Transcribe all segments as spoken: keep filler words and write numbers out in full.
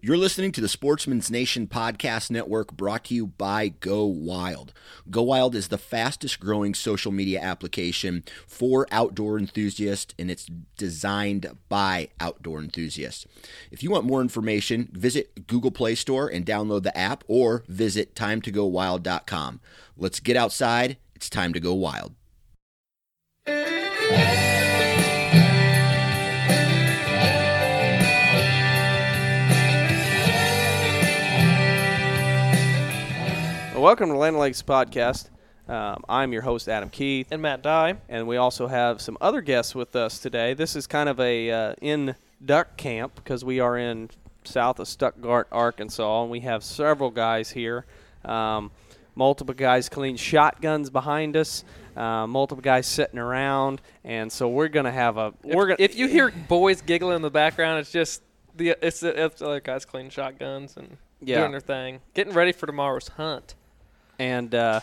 You're listening to the Sportsman's Nation Podcast Network, brought to you by Go Wild. Go Wild is the fastest growing social media application for outdoor enthusiasts, and it's designed by outdoor enthusiasts. If you want more information, visit Google Play Store and download the app, or visit time to go wild dot com. Let's get outside. It's time to go wild. Welcome to Land Lakes Podcast. Um, I'm your host, Adam Keith. And Matt Dye. And we also have some other guests with us today. This is kind of a uh, in duck camp because we are in south of Stuttgart, Arkansas, and we have several guys here. Um, multiple guys clean shotguns behind us, uh, multiple guys sitting around, and so we're going to have a If, we're gonna, if you hear boys giggling in the background, it's just the it's the, it's the other guys cleaning shotguns and yeah. doing their thing, getting ready for tomorrow's hunt. And uh,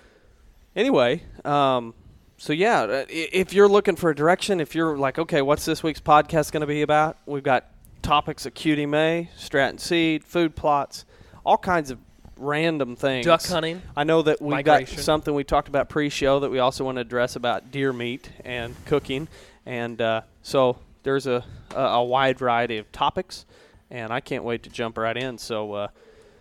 anyway, um, so yeah, if you're looking for a direction, if you're like, okay, what's this week's podcast going to be about? We've got topics of Cutie May, Stratton Seed, food plots, all kinds of random things. Duck hunting. I know that we've migration. got something we talked about pre-show that we also want to address about deer meat and cooking. And uh, so there's a, a, a wide variety of topics, and I can't wait to jump right in. So, uh,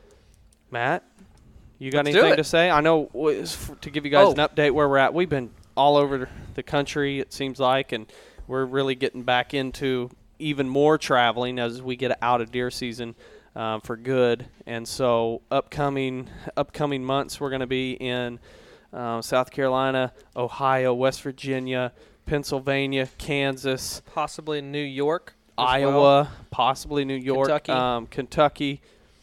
Matt? You got Let's anything to say? I know to give you guys oh. an update where we're at. We've been all over the country, it seems like, and we're really getting back into even more traveling as we get out of deer season uh, for good. And so upcoming upcoming months, we're going to be in uh, South Carolina, Ohio, West Virginia, Pennsylvania, Kansas. Possibly New York. Iowa, well. possibly New York. Kentucky. Um, Kentucky.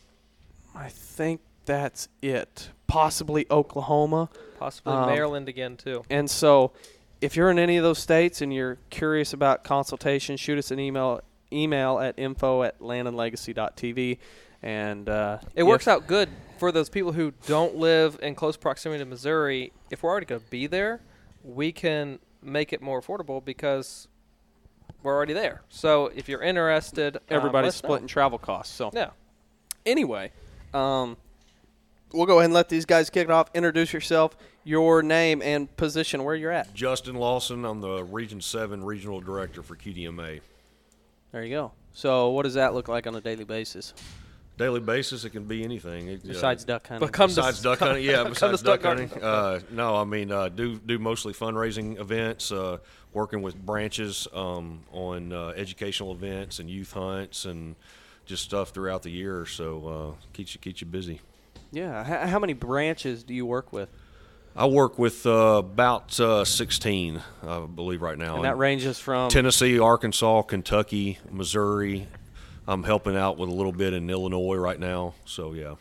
I think that's it. Possibly Oklahoma. Possibly um, Maryland again, too. And so if you're in any of those states and you're curious about consultation, shoot us an email email at info at land and legacy dot t v. And uh, it works out good for those people who don't live in close proximity to Missouri. If we're already going to be there, we can make it more affordable because we're already there. So if you're interested, everybody's um, splitting travel costs. So yeah. Anyway, um, we'll go ahead and let these guys kick it off. Introduce yourself, your name, and position, where you're at. Justin Lawson. I'm the Region seven Regional Director for Q D M A. There you go. So what does that look like on a daily basis? Daily basis, it can be anything. It, besides uh, duck hunting. Become besides the, duck hunting, yeah, besides duck hunting. hunting. Uh, no, I mean, uh, do do mostly fundraising events, uh, working with branches um, on uh, educational events and youth hunts and just stuff throughout the year. So uh, keeps you keeps you busy. Yeah. H- how many branches do you work with? I work with uh, about uh, sixteen, I believe, right now. And that ranges from Tennessee, Arkansas, Kentucky, Missouri. I'm helping out with a little bit in Illinois right now. So, yeah.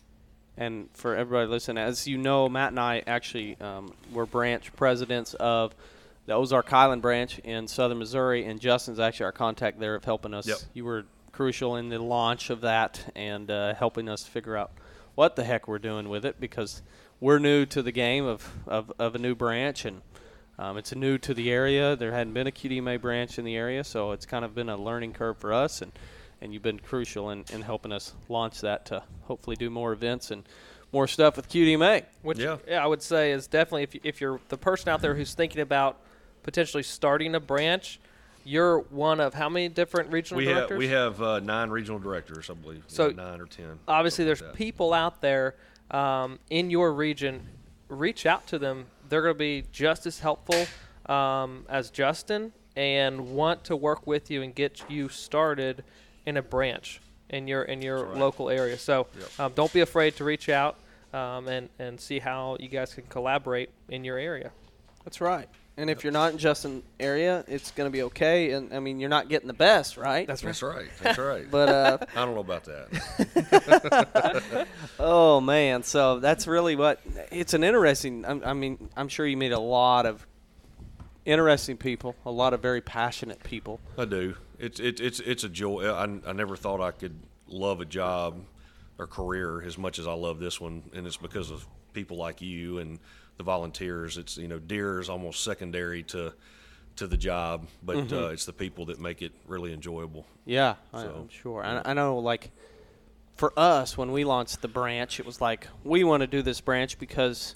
And for everybody listening, as you know, Matt and I actually um, were branch presidents of the Ozark Highland branch in southern Missouri, and Justin's actually our contact there of helping us. Yep. You were crucial in the launch of that and uh, helping us figure out what the heck we're doing with it, because we're new to the game of, of, of a new branch, and um, it's new to the area. There hadn't been a Q D M A branch in the area, so it's kind of been a learning curve for us, and, and you've been crucial in, in helping us launch that to hopefully do more events and more stuff with Q D M A. Which, yeah. yeah, I would say is definitely if, you, if you're the person out there who's thinking about potentially starting a branch, you're one of how many different regional we directors? Have, we have uh, nine regional directors, I believe. So yeah, nine or ten. Obviously, there's like people out there um, in your region. Reach out to them. They're going to be just as helpful um, as Justin and want to work with you and get you started in a branch in your in your right. local area. So Yep. um, don't be afraid to reach out um, and, and see how you guys can collaborate in your area. That's right. And if you're not in Justin area, it's going to be okay. And, I mean, you're not getting the best, right? That's That's right. That's right. But uh, I don't know about that. oh man, so that's really what it's an interesting. I, I mean, I'm sure you meet a lot of interesting people, a lot of very passionate people. I do. It's it, it's it's a joy. I, I never thought I could love a job or career as much as I love this one, and it's because of people like you and the volunteers. It's, you know, deer is almost secondary to to the job, but mm-hmm. uh, it's the people that make it really enjoyable. Yeah, so, I'm sure. Yeah. I, I know, like, for us, when we launched the branch, it was like, we want to do this branch because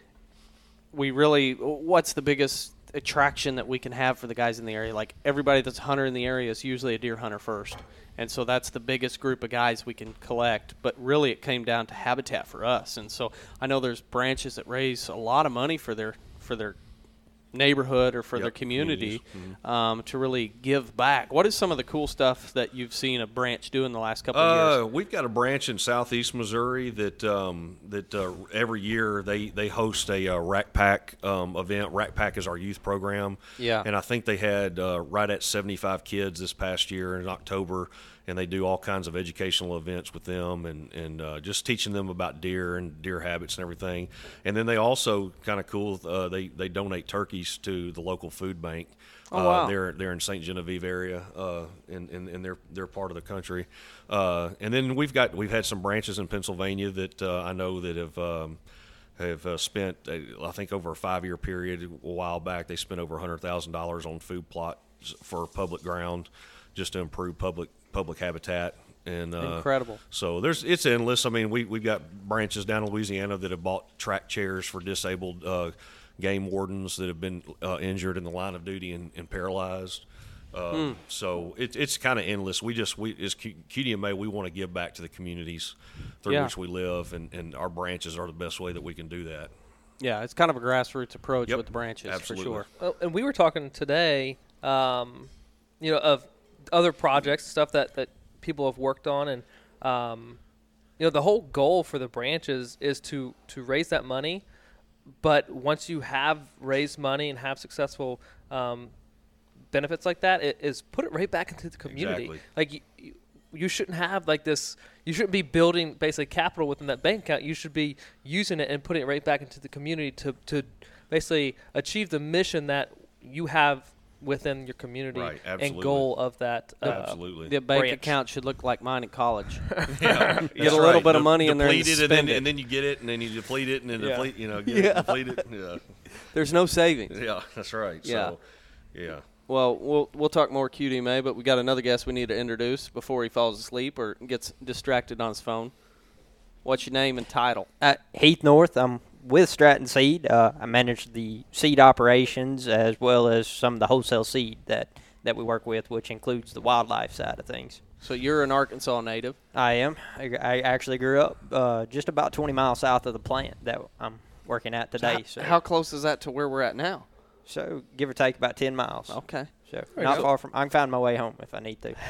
we really, what's the biggest attraction that we can have for the guys in the area? Like, everybody that's a hunter in the area is usually a deer hunter first. And so that's the biggest group of guys we can collect. But really it came down to habitat for us. And so I know there's branches that raise a lot of money for their for their neighborhood or for Yep, their community communities. um, to really give back. What is some of the cool stuff that you've seen a branch do in the last couple Uh, of years? we've got a branch in southeast Missouri that um, that uh, every year they, they host a uh, Rack Pack um, event. Rack Pack is our youth program. Yeah. And I think they had uh, right at seventy-five kids this past year in October, and they do all kinds of educational events with them and, and uh, just teaching them about deer and deer habits and everything. And then they also, kind of cool, uh, they, they donate turkeys to the local food bank. Oh, uh, wow. They're they're in Saint Genevieve area, uh, in, in in their their part of the country, uh, and then we've got we've had some branches in Pennsylvania that uh, I know that have um, have uh, spent uh, I think over a five year period a while back they spent over a hundred thousand dollars on food plots for public ground, just to improve public public habitat. And uh, Incredible. So there's it's endless. I mean, we we've got branches down in Louisiana that have bought track chairs for disabled Uh, game wardens that have been uh, injured in the line of duty and, and paralyzed. Uh, Hmm. So it, it's kind of endless. We just, we as Q- QDMA, we want to give back to the communities through Yeah. which we live, and, and our branches are the best way that we can do that. Yeah, it's kind of a grassroots approach Yep, with the branches, absolutely. for sure. Well, and we were talking today, um, you know, of other projects, stuff that, that people have worked on, and um, you know, the whole goal for the branches is to to raise that money. But once you have raised money and have successful um, benefits like that, it is put it right back into the community. Exactly. Like you, you, you shouldn't have like this. You shouldn't be building basically capital within that bank account. You should be using it and putting it right back into the community to to basically achieve the mission that you have within your community Right, and absolutely. goal of that. Uh, Absolutely. The bank branch. account should look like mine in college. Yeah, Get a little bit of money in there and deplete it, and then, spend it. and then you get it, and then you deplete it, and then Yeah. deplete, you know, get Yeah. it, deplete it. Yeah, There's no savings. yeah, that's right. Yeah. So, yeah. Well, we'll we'll talk more Q D M A, but we got another guest we need to introduce before he falls asleep or gets distracted on his phone. What's your name and title? Uh, Heath North. I'm with Stratton Seed. Uh, I manage the seed operations as well as some of the wholesale seed that, that we work with, which includes the wildlife side of things. So you're an Arkansas native. I am. I, I actually grew up uh, just about twenty miles south of the plant that I'm working at today. How, So, how close is that to where we're at now? so give or take about ten miles. Okay. So There you not go. far from. I can find my way home if I need to.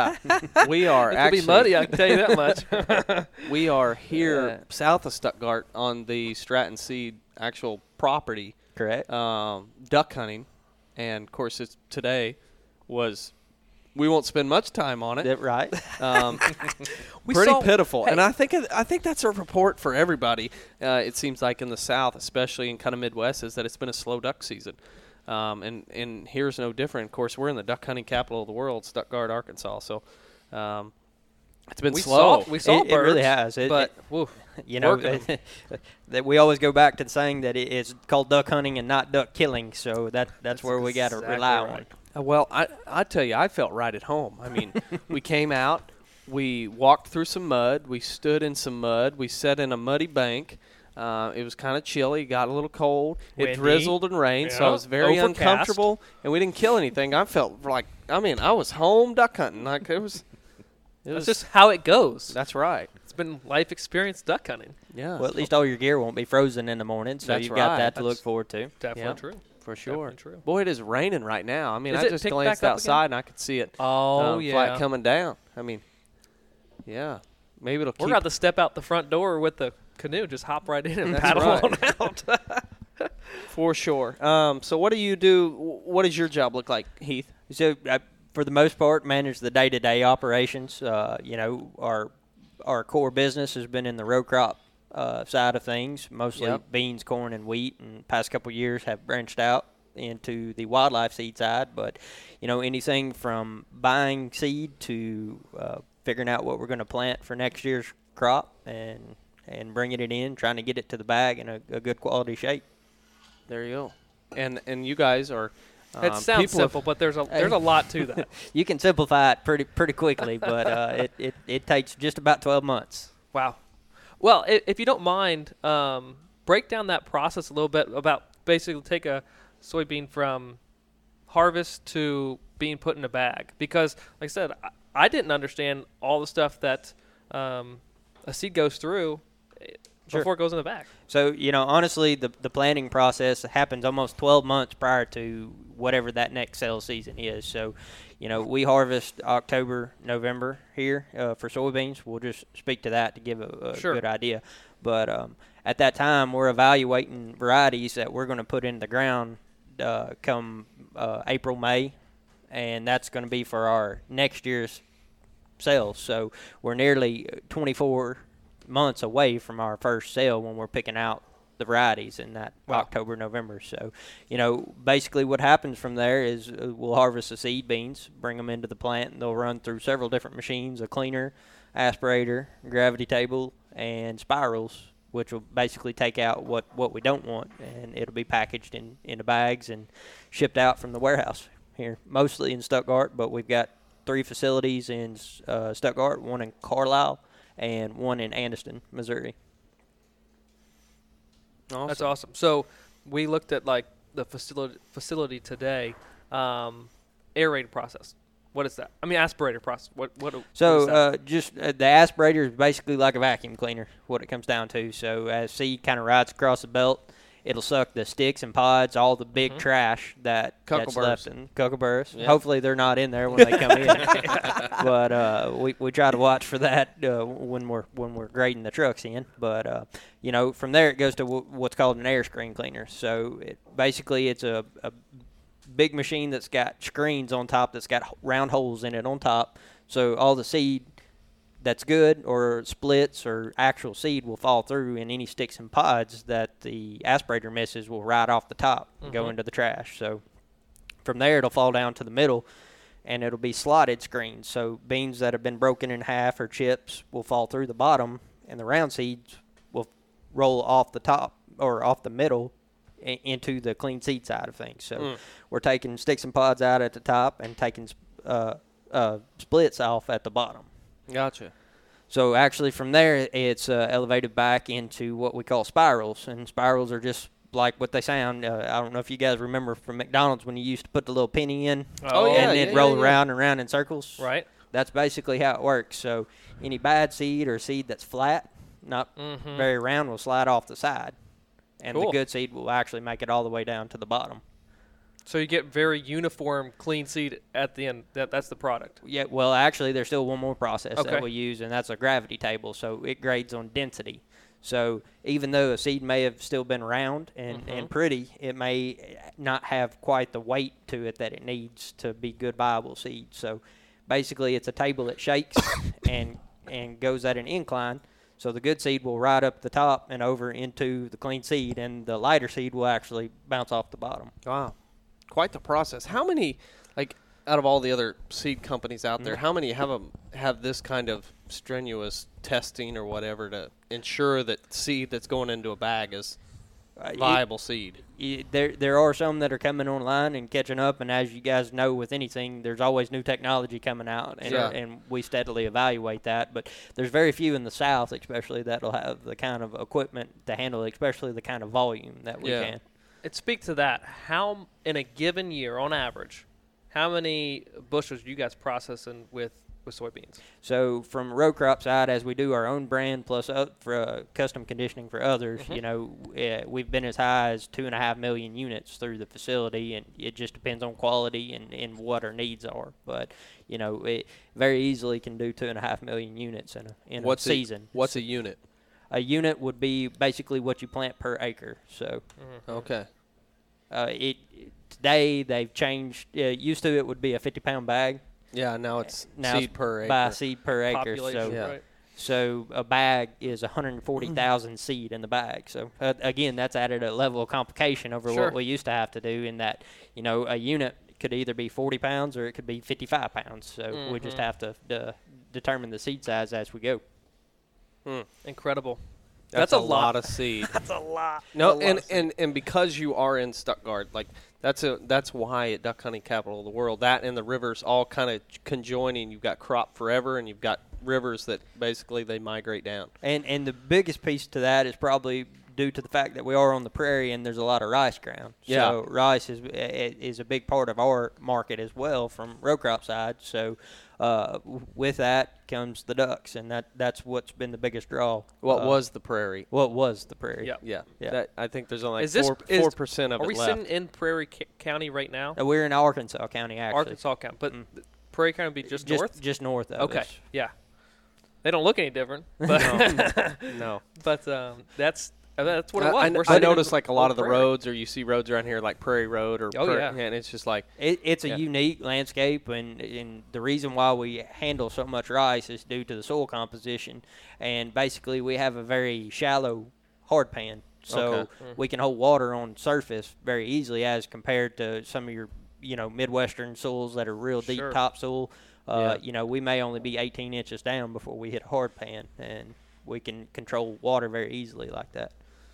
we are It could actually be muddy, I can tell you that much. we are here Yeah. south of Stuttgart on the Stratton Seed actual property, Correct. um, duck hunting, and of course it's today was. We won't spend much time on it. That right? Um, We pretty saw- pitiful, hey. and I think I think that's a report for everybody. Uh, it seems like in the South, especially in kind of Midwest, is that it's been a slow duck season, um, and and here's no different. Of course, we're in the duck hunting capital of the world, Stuttgart, Arkansas. So um, it's been we slow. Saw, we saw It- it really birds, has. It- but it- woo, You know, working 'em. that we always go back to the saying that it- it's called duck hunting and not duck killing. So that that's, That's where we got to exactly rely right. on. Uh, Well, I I tell you, I felt right at home. I mean, we came out, we walked through some mud, we stood in some mud, we sat in a muddy bank. Uh, it was kind of chilly, got a little cold. It Windy. drizzled and rained, so I Yeah. was very Overcast. uncomfortable, and we didn't kill anything. I felt like, I mean, I was home duck hunting. Like it was, it that's was just how it goes. that's right. It's been life experience duck hunting. Yeah, Well, at least all your gear won't be frozen in the morning, so That's you've got right. that to look That's- forward to. Definitely Yeah. true. for sure. Definitely true. Boy, it is raining right now. I mean, Is I it just picked glanced back up outside again? and I could see it. Oh um, yeah. flat coming down. I mean, yeah, maybe it'll We're keep. going to step out the front door with the canoe, just hop right in and That's paddle right. on out. For sure. Um, so what do you do? What does your job look like, Heath? So, uh, for the most part, manage the day-to-day operations. Uh, you know, our our core business has been in the row crop uh, side of things, mostly Yep. beans, corn, and wheat. And past couple of years have branched out into the wildlife seed side. But you know, anything from buying seed to uh, figuring out what we're going to plant for next year's crop and and bringing it in, trying to get it to the bag in a, a good quality shape. There you go. And and you guys are It Um, sounds people have- simple, but there's a there's a lot to that. You can simplify it pretty pretty quickly, but uh, it, it, it takes just about twelve months. Wow. Well, if, if you don't mind, um, break down that process a little bit about basically take a soybean from harvest to being put in a bag. Because, like I said, I, I didn't understand all the stuff that um, a seed goes through Sure. before it goes in the bag. So, you know, honestly, the the planting process happens almost twelve months prior to whatever that next sales season is. So, you know, we harvest October, November here uh, for soybeans. We'll just speak to that to give a, a Sure. good idea. But um, at that time, we're evaluating varieties that we're going to put in the ground uh, come uh, April, May, and that's going to be for our next year's sales. So we're nearly twenty-four months away from our first sale when we're picking out the varieties in that Wow. October, November. So, you know, basically what happens from there is uh, we'll harvest the seed beans, bring them into the plant, and they'll run through several different machines, a cleaner, aspirator, gravity table, and spirals, which will basically take out what, what we don't want, and it'll be packaged in, into bags and shipped out from the warehouse here, mostly in Stuttgart, but we've got three facilities in uh, Stuttgart, one in Carlisle, and one in Anniston, Missouri. Awesome. That's awesome. So we looked at like the facility facility today, um, aerated process. What is that? I mean, aspirator process. What what? what So is that? uh, just uh, the aspirator is basically like a vacuum cleaner, what it comes down to. So as seed kind of rides across the belt, it'll suck the sticks and pods, all the big Mhm. trash that that's Cuckleburrs. left in kookaburras. Yeah. Hopefully they're not in there when they come in. But uh, we we try to watch for that uh, when we're when we're grading the trucks in. But uh, you know, from there it goes to w- what's called an air screen cleaner. So it, basically it's a, a big machine that's got screens on top that's got h- round holes in it on top. So all the seed that's good or splits or actual seed will fall through, and any sticks and pods that the aspirator misses will ride off the top and go Mhm. into the trash. So from there it'll fall down to the middle, and it'll be slotted screens. So beans that have been broken in half or chips will fall through the bottom, and the round seeds will roll off the top or off the middle i- into the clean seed side of things. So Mm. we're taking sticks and pods out at the top and taking uh, uh, splits off at the bottom. Gotcha. So actually from there, it's uh, elevated back into what we call spirals. And spirals are just like what they sound. Uh, I don't know if you guys remember from McDonald's when you used to put the little penny in Oh, yeah, and yeah, it'd yeah, roll yeah. around and around in circles. right. That's basically how it works. So any bad seed or seed that's flat, not Mm-hmm. very round, will slide off the side. And Cool. the good seed will actually make it all the way down to the bottom. So you get very uniform, clean seed at the end. That that's the product. Yeah, well, actually, there's still one more process Okay. that we use, and that's a gravity table. So it grades on density. So even though a seed may have still been round and, Mhm. and pretty, it may not have quite the weight to it that it needs to be good, viable seed. So basically, it's a table that shakes and and goes at an incline. So the good seed will ride up the top and over into the clean seed, and the lighter seed will actually bounce off the bottom. Wow. Quite the process. How many, like, out of all the other seed companies out there, how many have a, have this kind of strenuous testing or whatever to ensure that seed that's going into a bag is Uh, it- viable seed? y- there there are some that are coming online and catching up, and as you guys know with anything, there's always new technology coming out, and, Yeah. and we steadily evaluate that. But there's very few in the South, especially, that'll have the kind of equipment to handle, especially the kind of volume that we Yeah. can. And speak to that. How in a given year, on average, how many bushels do you guys processing with with soybeans? So from row crop side, as we do our own brand plus uh, for uh, custom conditioning for others, Mhm. you know, uh, we've been as high as two and a half million units through the facility, and it just depends on quality and, and what our needs are. But you know, it very easily can do two and a half million units in a in What's a a- season. What's a unit? A unit would be basically what you plant per acre. So Okay. uh, it today they've changed. Uh, used to it would be a fifty pound bag. Yeah, now it's Now seed per acre. by seed per acre. Population, So Yeah. right? So a bag is one hundred forty thousand seed in the bag. So uh, again, that's added a level of complication over Sure. what we used to have to do. In that, you know, a unit could either be forty pounds or it could be fifty-five pounds. So we just Mhm. have to uh, determine the seed size as we go. Incredible. That's, That's a a lot. lot of seed. That's a lot. No, A lot and, of seed. and and because you are in Stuttgart, like That's a that's why at duck hunting capital of the world, that and the rivers all kind of conjoining. You've got crop forever, and you've got rivers that basically they migrate down. And and the biggest piece to that is probably due to the fact that we are on the prairie and there's a lot of rice ground. Yeah. So rice is is a big part of our market as well from row crop side. So uh, with that comes the ducks, and that, that's what's been the biggest draw. What uh, was the prairie? What was the prairie? Yep. Yeah, Yeah. That, I think there's only like Is this- four is- four percent of Are it we left. sitting in Prairie C- County right now? Uh, we're in Arkansas County, actually. Arkansas County, but Prairie County would be just, just north. Just north of Okay, us. yeah. They don't look any different, but No. but um, that's uh, that's what I, it was. I, We're I sitting in noticed like a lot old of the prairie. roads, or you see roads around here like Prairie Road or Oh, Prairie- yeah. and it's just like It, it's a Yeah. unique landscape, and, and the reason why we handle so much rice is due to the soil composition. And basically, we have a very shallow hard pan, so Okay. we can hold water on surface very easily as compared to some of your, you know, Midwestern soils that are real deep Sure. topsoil. Uh, Yeah. You know, we may only be eighteen inches down before we hit a hard pan, and we can control water very easily like that.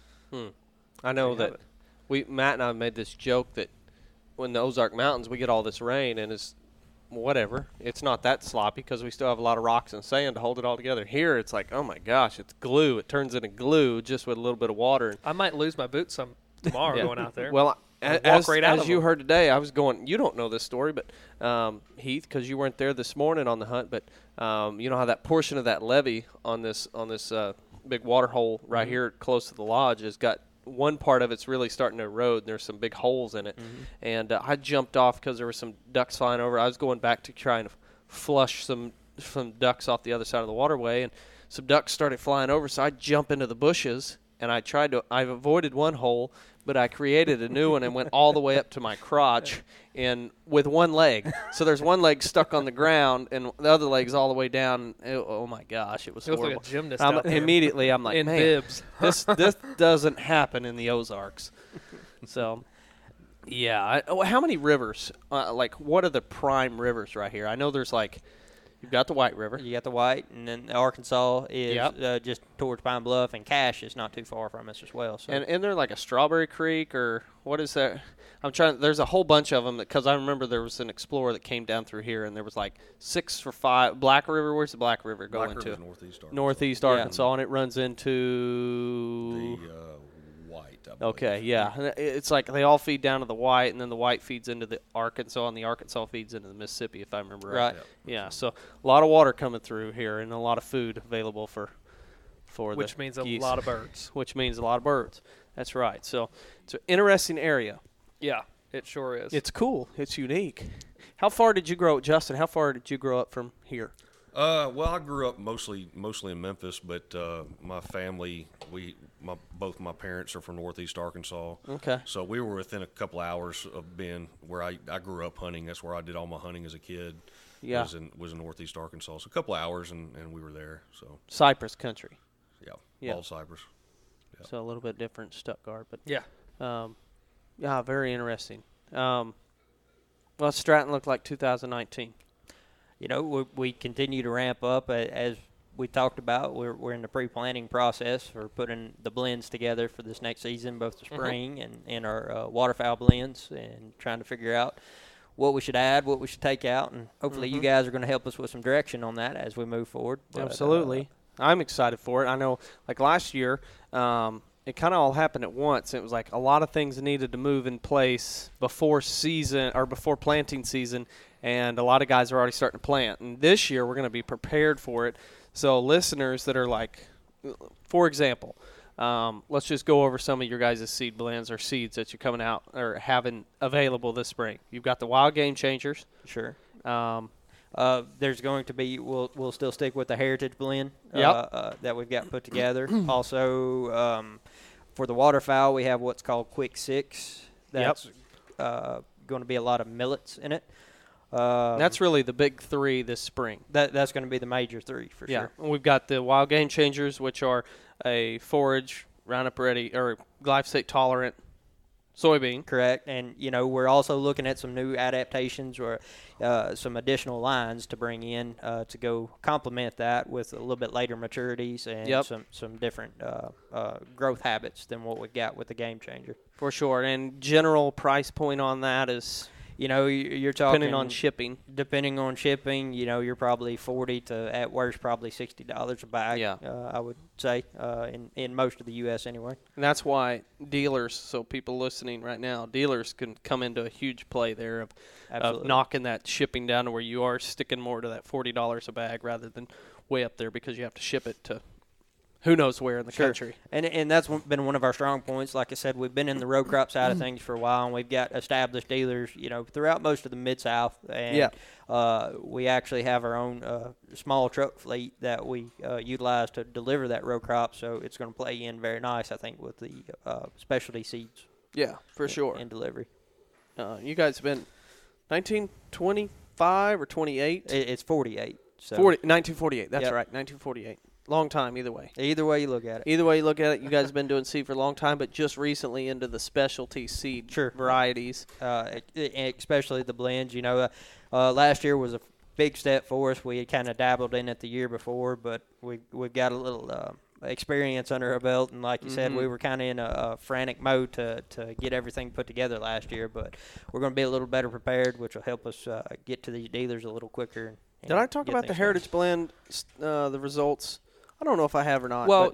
I know There you that have it. we Matt and I made this joke that when the Ozark Mountains we get all this rain and it's whatever, it's not that sloppy because we still have a lot of rocks and sand to hold it all together. Here it's like, oh my gosh, it's glue. It turns into glue just with a little bit of water. I might lose my boots some tomorrow Yeah. going out there. Well, I'll a- walk as, right out as of you them. heard today, I was going. You don't know this story, but um, Heath, because you weren't there this morning on the hunt. But um, you know how that portion of that levee on this on this uh, big water hole right Mm-hmm. here close to the lodge has got one part of it's really starting to erode. And there's some big holes in it, Mm-hmm. and uh, I jumped off because there were some ducks flying over. I was going back to try and flush some some ducks off the other side of the waterway, and some ducks started flying over. So I jump into the bushes. And I tried to, I've avoided one hole, but I created a new one and went all the way up to my crotch and with one leg. So there's one leg stuck on the ground and the other leg's all the way down. It- oh my gosh, it was You look like horrible. a gymnast I'm- out there. immediately, I'm like, in man, bibs. this this doesn't happen in the Ozarks. So, yeah. I, oh, how many rivers? Uh, like, what are the prime rivers right here? I know there's like, you've got the White River. You got the White, and then Arkansas is Yep. uh, just towards Pine Bluff, and Cache is not too far from us as well. So. And isn't there like a Strawberry Creek or what is that? I'm trying. There's a whole bunch of them because I remember there was an explorer that came down through here and there was like six or five. Black River. Where's the Black River Black going River's to? northeast Arkansas. Northeast Yeah. Arkansas, and it runs into. The uh, White. I believe. Okay, yeah. And it- It's like they all feed down to the White, and then the White feeds into the Arkansas, and the Arkansas feeds into the Mississippi, if I remember right. Right. Yeah. So a lot of water coming through here, and a lot of food available for for Which the means a geese. lot of birds. Which means a lot of birds. That's right. So it's an interesting area. Yeah, it sure is. It's cool. It's unique. How far did you grow up, Justin? How far did you grow up from here? Uh, well, I grew up mostly mostly in Memphis, but uh, my family, we my both my parents are from northeast Arkansas. Okay. So we were within a couple hours of being where I, I grew up hunting. That's where I did all my hunting as a kid. Yeah. Was in was in northeast Arkansas. So a couple hours and, and we were there. So Cypress country. yeah, Yeah. Bald Cypress. Yeah. So a little bit different Stuttgart, but yeah. um, yeah, very interesting. Um, well, Stratton looked like two thousand nineteen. You know, we, we continue to ramp up a- as we talked about. We're we're in the pre-planning process for putting the blends together for this next season, both the spring and, and our uh, waterfowl blends, and trying to figure out what we should add, what we should take out, and hopefully you guys are going to help us with some direction on that as we move forward. But, uh, Absolutely. I'm excited for it. I know, like last year, um, it kind of all happened at once. It was like a lot of things needed to move in place before season or before planting season, and a lot of guys are already starting to plant. And this year, we're going to be prepared for it. So listeners that are like, for example, um, let's just go over some of your guys' seed blends or seeds that you're coming out or having available this spring. You've got the Wild Game Changers. Sure. Um, Uh, there's going to be we'll we'll still stick with the heritage blend uh, Yep. uh, that we've got put together. Also, um, for the waterfowl, we have what's called Quick Six. That's uh, going to be a lot of millets in it. Um, that's really the big three this spring. that that's going to be the major three for Yeah, sure. and we've got the Wild Game Changers, which are a forage, Roundup ready, or glyphosate tolerant Soybean. Correct. And, you know, we're also looking at some new adaptations or uh, some additional lines to bring in uh, to go complement that with a little bit later maturities and Yep. some, some different uh, uh, growth habits than what we got with the Game Changer. For sure. And general price point on that is You know, you- you're talking depending on shipping. depending on shipping, you know, you're probably forty to at worst probably sixty dollars a bag. Yeah. uh, I would say uh, in in most of the U S anyway. And that's why dealers, so people listening right now, dealers can come into a huge play there of, of Absolutely. knocking that shipping down to where you are sticking more to that forty dollars a bag rather than way up there because you have to ship it to who knows where in the Sure. country. And and that's one- been one of our strong points. Like I said, we've been in the row crop side of Mm. things for a while, and we've got established dealers, you know, throughout most of the Mid-South. And Yeah. uh, we actually have our own uh, small truck fleet that we uh, utilize to deliver that row crop, so it's going to play in very nice, I think, with the uh, specialty seeds Yeah, for in- sure. in delivery. Uh, you guys have been nineteen twenty-five or twenty-eight? It, it's forty-eight. So forty, nineteen forty-eight, that's Yep. right, nineteen forty-eight. Long time either way. either way you look at it. Either way you look at it, you guys have been doing seed for a long time, but just recently into the specialty seed Sure. varieties. uh, e- e- especially the blends. You know, uh, uh, last year was a big step for us. We had kind of dabbled in it the year before, but we we've got a little uh, experience under our belt, and like you said, Mhm. we were kind of in a, a frantic mode to to get everything put together last year. But we're going to be a little better prepared, which will help us uh, get to these dealers a little quicker. and Did I talk get about the things Heritage done. Blend, uh, the results? I don't know if I have or not. Well, but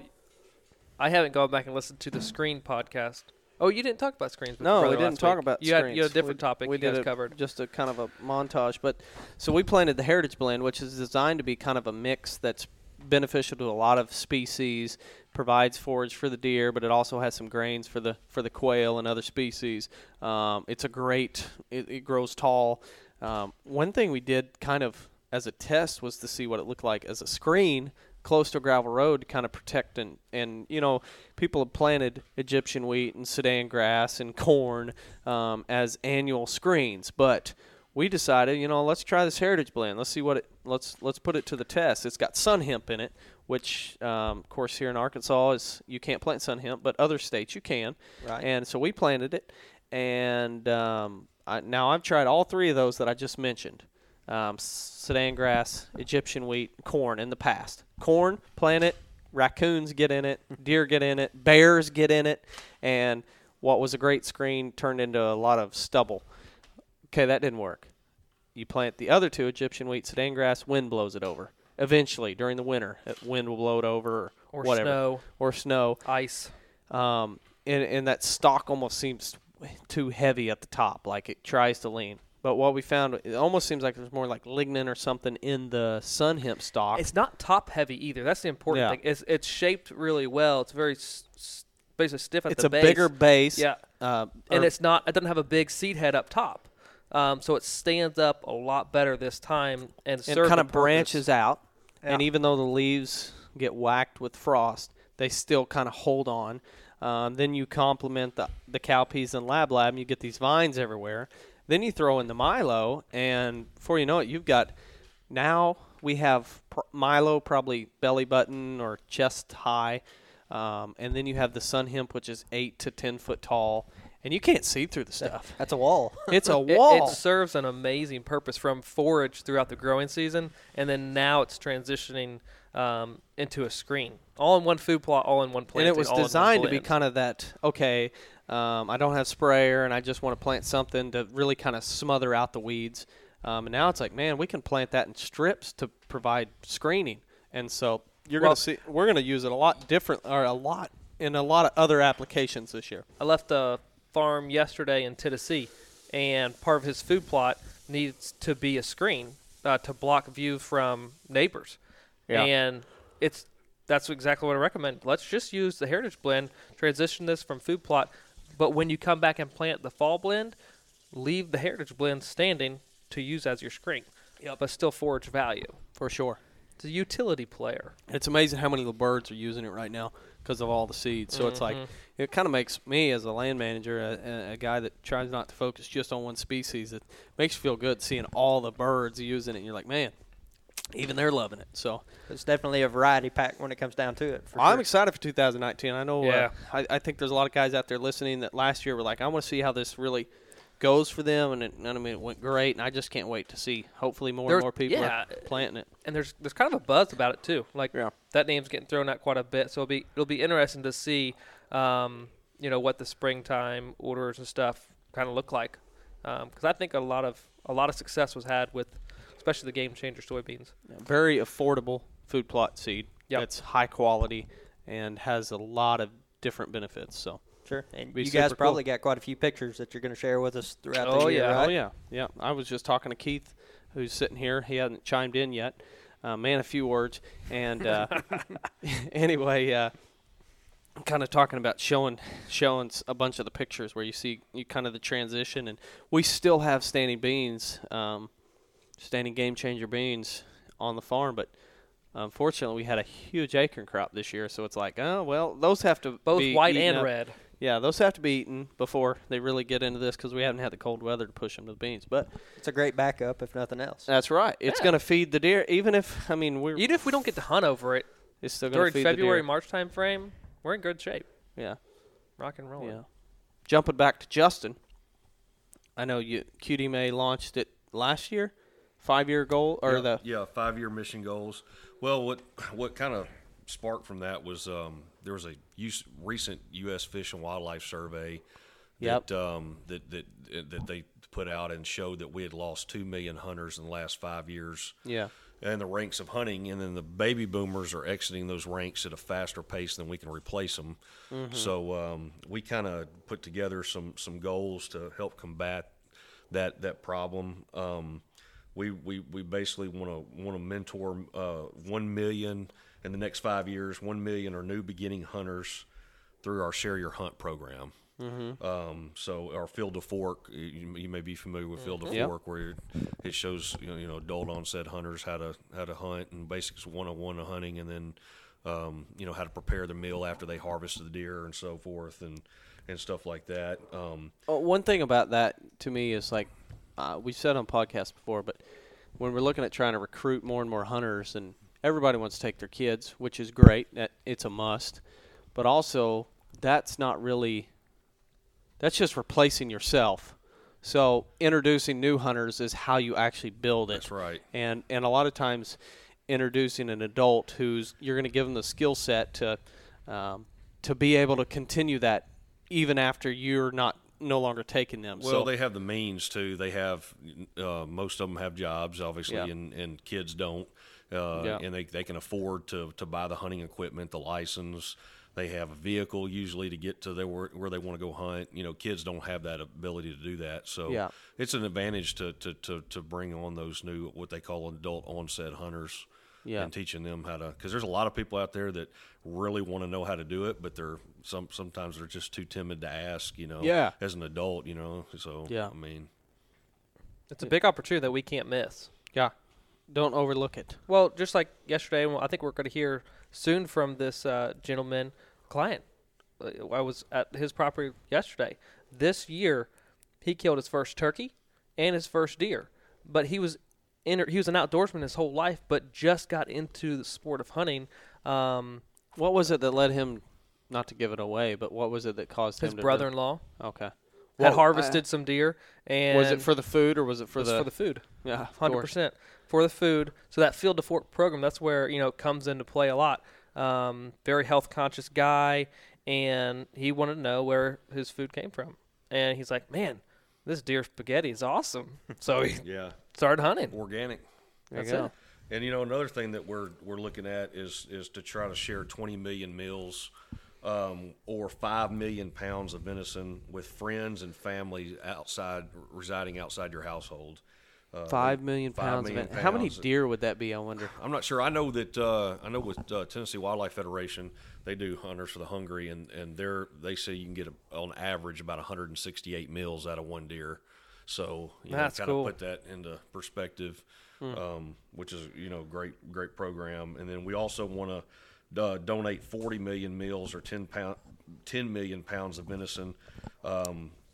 I haven't gone back and listened to the Screen podcast. Oh, you didn't talk about screens. with no, Brother we didn't last talk week. about you had, screens. you had a different we, topic we you did guys a- covered. just a kind of a montage. But so we planted the Heritage Blend, which is designed to be kind of a mix that's beneficial to a lot of species, provides forage for the deer, but it also has some grains for the for the quail and other species. Um, it's a great. It, it grows tall. Um, one thing we did kind of as a test was to see what it looked like as a screen close to a gravel road to kind of protect and, and you know, people have planted Egyptian wheat and Sudan grass and corn um, as annual screens, but we decided, you know, let's try this Heritage Blend. Let's see what it, let's let's put it to the test. It's got sun hemp in it, which, um, of course, here in Arkansas is you can't plant sun hemp, but other states you can. Right. And so we planted it, and um, I, now I've tried all three of those that I just mentioned. Um, Sudan grass, Egyptian wheat, corn in the past. Corn, plant it, raccoons get in it, deer get in it, bears get in it, and what was a great screen turned into a lot of stubble. Okay, that didn't work. You plant the other two, Egyptian wheat, Sudan grass, wind blows it over. Eventually, during the winter, it- wind will blow it over or, Or whatever. snow, Or snow. ice. Um, and, and that stalk almost seems too heavy at the top, like it tries to lean. But what we found, it almost seems like there's more like lignin or something in the sun hemp stalk. It's not top heavy either. That's the important Yeah. thing. It's it's shaped really well. It's very s- s- basically stiff at It's the a base. bigger base. Yeah, Uh, and or- it's not. It doesn't have a big seed head up top. Um, so it stands up a lot better this time and it serves kind a of branches purpose. out. And Yeah. even though the leaves get whacked with frost, they still kind of hold on. Um, then you complement the, the cowpeas and lab lab, and you get these vines everywhere. Then you throw in the Milo, and before you know it, you've got now we have pr- Milo probably belly button or chest high, um, and then you have the sun hemp, which is eight to ten foot tall, and you can't see through the stuff. That's a wall. It's a It- wall. It, serves an amazing purpose from forage throughout the growing season, and then now it's transitioning um, into a screen. All in one food plot, all in one and planting. it was all in one designed to be blend. kind of that, okay, um, I don't have sprayer and I just want to plant something to really kind of smother out the weeds. Um, and now it's like, man, we can plant that in strips to provide screening. And so you're Well- going to see, we're going to use it a lot different, or a lot, in a lot of other applications this year. I left a farm yesterday in Tennessee, and part of his food plot needs to be a screen uh, to block view from neighbors. Yeah. And it's that's exactly what I recommend. Let's just use the Heritage Blend, transition this from food plot, but when you come back and plant the fall blend, leave the Heritage Blend standing to use as your screen, but still forage value. For sure. It's a utility player. It's amazing how many little birds are using it right now because of all the seeds. So it's like, Mhm. it kind of makes me as a land manager, a, a guy that tries not to focus just on one species, it makes you feel good seeing all the birds using it. And you're like, man, even they're loving it. So It's definitely a variety pack when it comes down to it. For I'm sure. excited for two thousand nineteen. I know. Yeah. Uh, I, I think there's a lot of guys out there listening that last year were like, I want to see how this really goes for them, and, it, and I mean, it went great, and I just can't wait to see. Hopefully, more There- and more people yeah. are planting it. And there's there's kind of a buzz about it too. Like Yeah. that name's getting thrown out quite a bit, so it'll be it'll be interesting to see, um, you know, what the springtime orders and stuff kind of look like, because I think a lot of a lot of success was had with, especially the Game Changer soybeans. Very affordable food plot seed. Yep. That's high quality and has a lot of different benefits. So. Sure. And Be you guys super probably cool. got quite a few pictures that you're going to share with us throughout Oh, the year, yeah. right? Oh yeah, yeah. I was just talking to Keith, who's sitting here. He hasn't chimed in yet. Uh, man, a few words. And uh, anyway, uh, kind of talking about showing showing s- a bunch of the pictures where you see you kind of the transition, and we still have standing beans, um, standing Game Changer beans on the farm, but. Unfortunately, we had a huge acorn crop this year, so it's like, oh well, those have to Both be white eaten and up. red. Yeah, those have to be eaten before they really get into this because we haven't had the cold weather to push them to the beans. But It's a great backup, if nothing else. that's right. It's Yeah. going to feed the deer, even if I mean we're. Even if we don't get to hunt over it It's still going during to feed February the deer. March time frame, we're in good shape. Yeah, Rock and rolling. yeah. Jumping back to Justin, I know you Q D M A launched it last year, five year goal or yeah, the yeah five year mission goals. Well, what what kind of sparked from that was um, there was a use, recent U S Fish and Wildlife survey Yep. that um, that that that they put out and showed that we had lost two million hunters in the last five years. yeah And the ranks of hunting, and then the baby boomers are exiting those ranks at a faster pace than we can replace them. Mm-hmm. So um, we kind of put together some some goals to help combat that that problem. Um, we, we we basically want to want to mentor uh, one million in the next five years. One million are new beginning hunters through our Share Your Hunt program. Mm-hmm. Um, so our Field to Fork, you, you may be familiar with Field to Yep. Fork, where it shows you know, you know adult onset hunters how to how to hunt and basics one on one hunting, and then um, you know how to prepare the meal after they harvest the deer and so forth, and and stuff like that. Um, Oh, one thing about that to me is like uh, we said on podcasts before, but when we're looking at trying to recruit more and more hunters, and everybody wants to take their kids, which is great, that it's a must, but also that's not really that's just replacing yourself. So introducing new hunters is how you actually build it. That's right. And and a lot of times introducing an adult who's you're going to give them the skill set to um, to be able to continue that even after you're not no longer taking them. Well, so they have the means to. They have uh, most of them have jobs, obviously, Yeah. and, and kids don't. Uh, Yeah. And they they can afford to, to buy the hunting equipment, the license. They have a vehicle usually to get to their where, where they want to go hunt. You know, kids don't have that ability to do that. So Yeah. it's an advantage to, to, to, to bring on those new what they call adult onset hunters. Yeah. And teaching them how to, because there's a lot of people out there that really want to know how to do it, but they're some sometimes they're just too timid to ask. You know, Yeah. as an adult, you know. So Yeah. I mean, It's a big opportunity that we can't miss. yeah, don't overlook it. Well, just like yesterday, well, I think we're going to hear soon from this uh, gentleman client. Uh, I was at his property yesterday. This year, he killed his first turkey and his first deer, but he was in, he was an outdoorsman his whole life, but just got into the sport of hunting. Um, What was it that led him, not to give it away, but what was it that caused his him to do- brother-in-law Okay. had Well, harvested some deer, and Was it for the food or was it for it was the for the food. Yeah, of Hundred course. percent for the food. So that field to fork program, that's where you know it comes into play a lot. Um, very health conscious guy, and he wanted to know where his food came from. And he's like, "Man, this deer spaghetti is awesome." So he yeah, started hunting. organic. There you That's go. it. And you know, another thing that we're we're looking at is is to try to share twenty million meals um, or five million pounds of venison with friends and family outside residing outside your household. Uh, Five million five pounds million of it. How many pounds. deer would that be? I wonder. I'm not sure. I know that uh, I know with uh, Tennessee Wildlife Federation, they do Hunters for the Hungry, and and they're they say you can get a, on average about one hundred sixty-eight meals out of one deer. So you That's know, kind cool. of put that into perspective, um, which is you know great great program. And then we also want to uh, donate forty million meals or ten pound ten million pounds of venison um, to,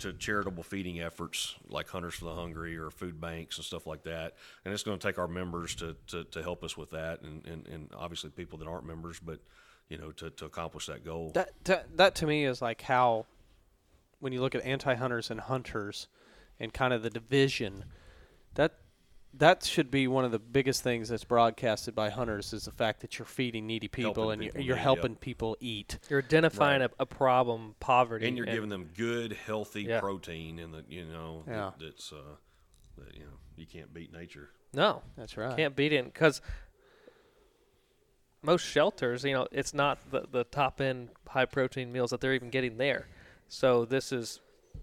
to charitable feeding efforts like Hunters for the Hungry or food banks and stuff like that. And it's going to take our members to, to, to help us with that, and, and, and obviously people that aren't members, but you know, to, to accomplish that goal. That, that that to me is like how, when you look at anti-hunters and hunters, and kind of the division, that that should be one of the biggest things that's broadcasted by hunters is the fact that you're feeding needy people Helping and people you're, you're eat, helping yep. people eat. You're identifying Right. a, a problem, poverty, And you're giving them good, healthy Yeah. protein, and the you know Yeah. that, that's uh, that, you know you can't beat nature. No, That's right. can't beat it because most shelters, you know, it's not the, the top end high protein meals that they're even getting there. So this is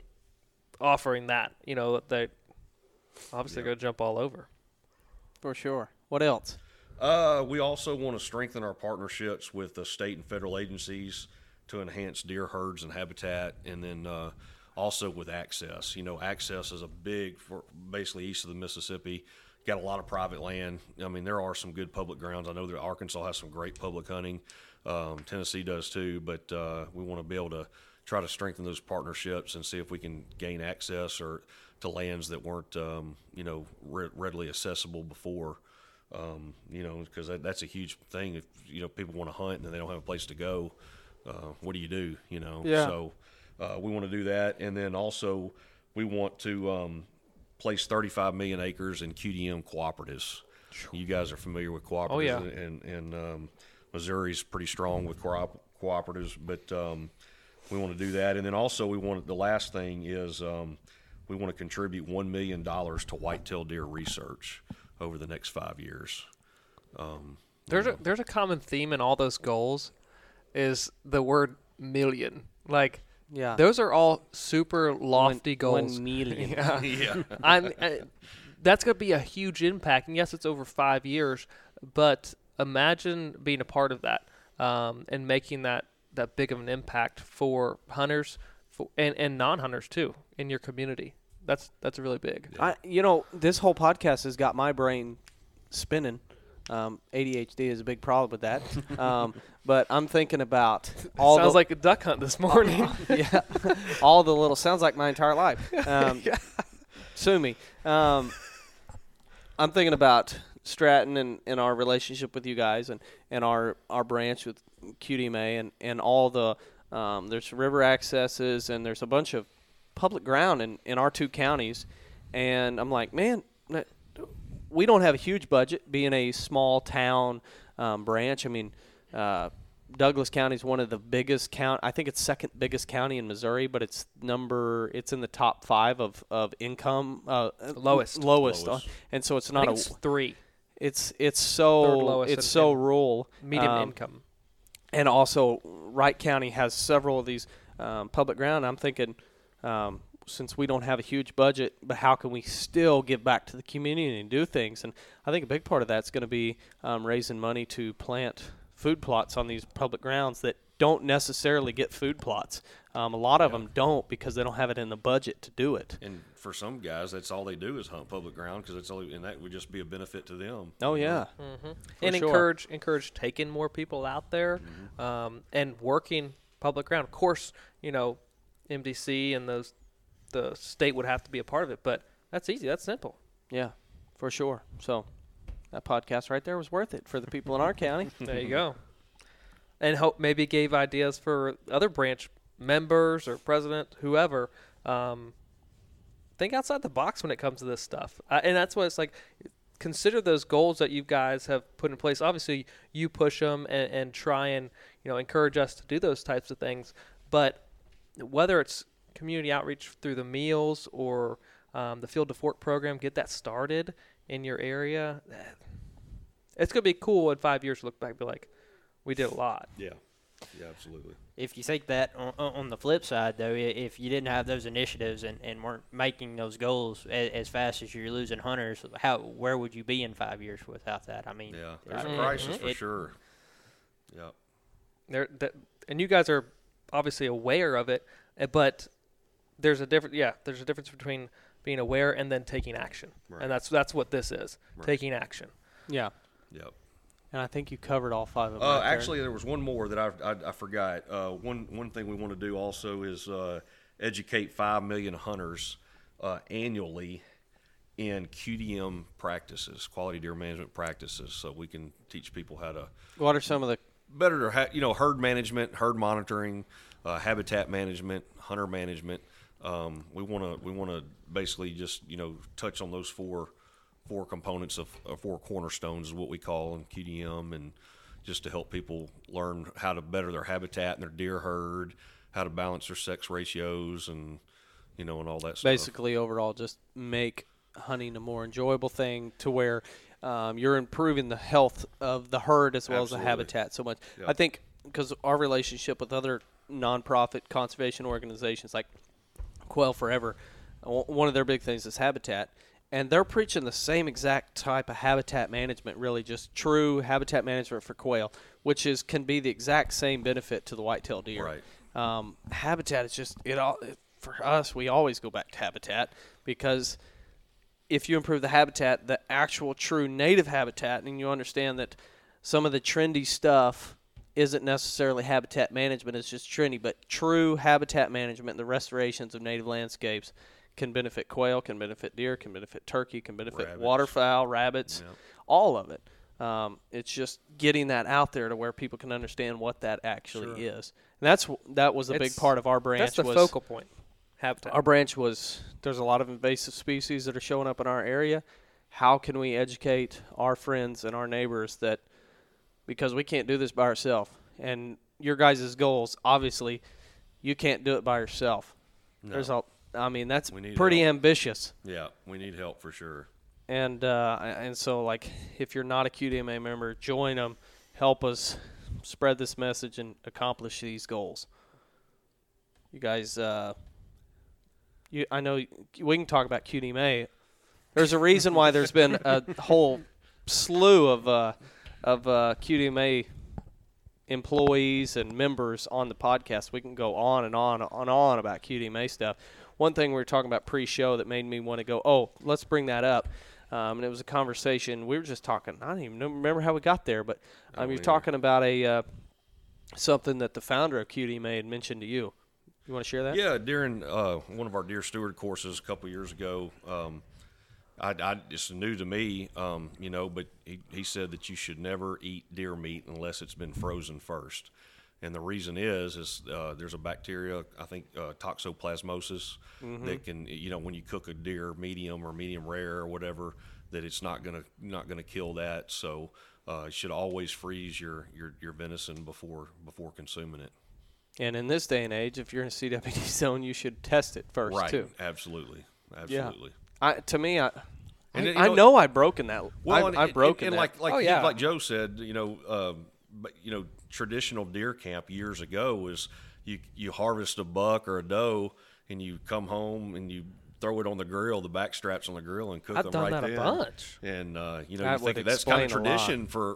offering that, you know, they obviously Yeah. going to jump all over. For sure. What else? Uh, we also want to strengthen our partnerships with the state and federal agencies to enhance deer herds and habitat, and then uh, also with access. You know, access is a big, for basically east of the Mississippi, got a lot of private land. I mean, there are some good public grounds. I know that Arkansas has some great public hunting. Um, Tennessee does too, but uh, we want to be able to try to strengthen those partnerships and see if we can gain access or to lands that weren't, um, you know, re- readily accessible before. Um, you know, because that, that's a huge thing. If you know people want to hunt and then they don't have a place to go, uh, what do you do? You know, Yeah. so uh, we want to do that, and then also we want to um, place thirty-five million acres in Q D M cooperatives. You guys are familiar with cooperatives, Oh, yeah. and and um, Missouri's pretty strong with co- cooperatives, but um, we want to do that, and then also we want the last thing is um, we want to contribute one million dollars to whitetail deer research over the next five years. Um, There's a there's a common theme in all those goals, is the word million. Like, Yeah. those are all super lofty One- goals. One million. Yeah. yeah. I'm, I, that's going to be a huge impact. And yes, it's over five years, but imagine being a part of that um, and making that, that big of an impact for hunters for, and, and non-hunters too in your community. That's that's really big. I, you know, this whole podcast has got my brain spinning. Um, A D H D is a big problem with that. Um, but I'm thinking about all Sounds the, like a duck hunt this morning. yeah, all the little sounds like my entire life. Um, Sue me. Um, I'm thinking about Stratton and, and our relationship with you guys, and, and our, our branch with Q D M A, and, and all the um, there's river accesses, and there's a bunch of public ground in, in our two counties. And I'm like, man, we don't have a huge budget being a small town um, branch. I mean, uh, Douglas County is one of the biggest count. I think it's second biggest county in Missouri, but it's number. It's in the top five of of income. Uh, Lowest. lowest, Lowest. Uh, and so it's I not think a. it's three It's it's Third so lowest it's in- so in rural. medium um, income. And also, Wright County has several of these um, public ground. I'm thinking, um, since we don't have a huge budget, but how can we still give back to the community and do things? And I think a big part of that's going to be um, raising money to plant food plots on these public grounds that don't necessarily get food plots. Um, a lot of Yeah. them don't because they don't have it in the budget to do it. And for some guys, that's all they do is hunt public ground because it's only, and that would just be a benefit to them. Oh, you know? yeah. Mm-hmm. For And sure. encourage encourage taking more people out there um, and working public ground. Of course, you know, M D C and those the state would have to be a part of it, but that's easy. That's simple. Yeah, for sure. So that podcast right there was worth it for the people in our county. There you go. And hope maybe gave ideas for other branch members or president, whoever. Um, think outside the box when it comes to this stuff. Uh, and that's what it's like. Consider those goals that you guys have put in place. Obviously, you push them and, and try and, you know, encourage us to do those types of things. But whether it's community outreach through the meals or um, the Field to Fork program, get that started in your area. It's going to be cool in five years to look back and be like, we did a lot. Yeah. Yeah, absolutely. If you think that on, on the flip side, though, i- if you didn't have those initiatives and, and weren't making those goals as, as fast as you're losing hunters, how where would you be in five years without that? I mean, Yeah, there's I a mean, crisis for it- sure. Yeah. There, that, and you guys are obviously aware of it, uh, but there's a different, yeah, there's a difference between being aware and then taking action, Right. and that's that's what this is, Right. taking action. Yeah. Yep. And I think you covered all five of them. Uh, right there. actually, there was one more that I, I, I forgot. Uh, one one thing we want to do also is uh, educate five million hunters uh, annually in Q D M practices, quality deer management practices, so we can teach people how to What are some of the better, ha- you know, herd management, herd monitoring, uh, habitat management, hunter management. Um, we want to we want to basically just you know touch on those four four components of, of four cornerstones is what we call in Q D M, and just to help people learn how to better their habitat and their deer herd, how to balance their sex ratios, and you know, and all that stuff. basically overall just make hunting a more enjoyable thing to where um, you're improving the health of the herd as well Absolutely. as the habitat so much. Yeah. I think because our relationship with other nonprofit conservation organizations like Quail Forever, w- one of their big things is habitat. And they're preaching the same exact type of habitat management, really just true habitat management for quail, which is can be the exact same benefit to the whitetail deer. Right. Um, habitat is just it all it, for us. We always go back to habitat because if you improve the habitat, the actual true native habitat, and you understand that some of the trendy stuff isn't necessarily habitat management; it's just trendy. But true habitat management and the restorations of native landscapes can benefit quail, can benefit deer, can benefit turkey, can benefit Rabbits. waterfowl, rabbits, Yep. all of it. Um, it's just getting that out there to where people can understand what that actually is. And that's that was a big It's- part of our branch. That's the was focal point. Habitat. Our branch was there's a lot of invasive species that are showing up in our area. How can we educate our friends and our neighbors that because we can't do this by ourselves, and your guys' goals, obviously, you can't do it by yourself. No. There's a I mean, that's We need pretty help. ambitious. Yeah, we need help for sure. And uh, and so, like, if you're not a Q D M A member, join them. Help us spread this message and accomplish these goals. You guys, uh, you I know we can talk about Q D M A. There's a reason why there's been a whole slew of uh, of uh, Q D M A employees and members on the podcast. We can go on and on and on about Q D M A stuff. One thing we were talking about pre-show that made me want to go, oh, let's bring that up. Um, and it was a conversation. We were just talking. I don't even know, remember how we got there, but um, you're either. talking about a uh, something that the founder of Q D M A had mentioned to you. You want to share that? Yeah, during uh, one of our deer steward courses a couple years ago, um, I, I, it's new to me, um, you know, but he, he said that you should never eat deer meat unless it's been frozen first. And the reason is, is uh, there's a bacteria, I think uh, toxoplasmosis, Mm-hmm. that can, you know, when you cook a deer medium or medium rare or whatever, that it's not gonna not gonna kill that. So uh, you should always freeze your, your, your venison before before consuming it. And in this day and age, if you're in a C W D zone, you should test it first Right, too. absolutely, absolutely. I, to me, I, And I, it- you I know- know I've broken that. Well, I've, and, I've broken and, and that. like like Oh, he- yeah. like Joe said, you know, um, but you know, traditional deer camp years ago was you you harvest a buck or a doe and you come home and you throw it on the grill, the back straps on the grill, and cook I've them done right that a then. bunch. And uh, you know, That you would think that's kind of explain a lot. tradition for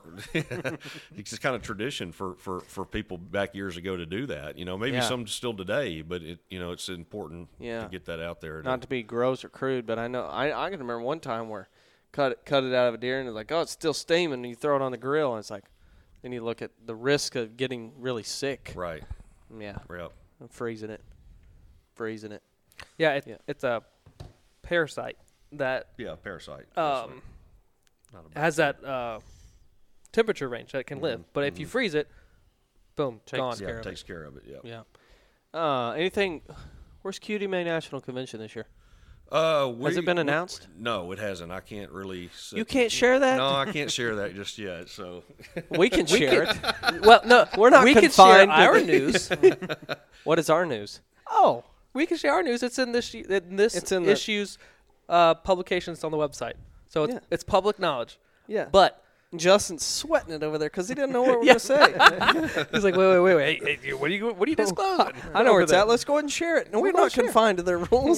it's kind of tradition for, for, for people back years ago to do that. You know, maybe Yeah. some still today, but it you know it's important Yeah. to get that out there. Not to be gross or crude, but I know I, I can remember one time where cut it, cut it out of a deer and it's like, oh, it's still steaming, and you throw it on the grill and it's like, then you look at the risk of getting really sick. right. Yeah, Yep. I'm freezing it, freezing it. Yeah, it, Yeah. it's a parasite that Yeah, parasite. That's um, right. Not a bad has that uh, temperature range that it can live. But if you freeze it, boom, Takes gone. care Yeah, of takes care of it. Yeah. Yeah. Uh, anything? Where's Q D M A National Convention this year? Uh, we, Has it been we- announced? no, it hasn't. I can't really. Say, You can't share that. No, I can't share that just yet. So We can share it. Well, no, We're not we can share confined to our the- news. What is our news? Oh, we can share our news. It's in this y- in this It's in the- issue's uh, publications on the website, so it's, Yeah. it's public knowledge. Yeah. But Justin's sweating it over there because he didn't know what we were Yeah. going to say. he's like, wait, wait, wait, wait. Hey, hey, what are you what are you disclosing? I know where Over it's there? at. Let's go ahead and share it. No, we're We're gonna not share it. confined to their rules.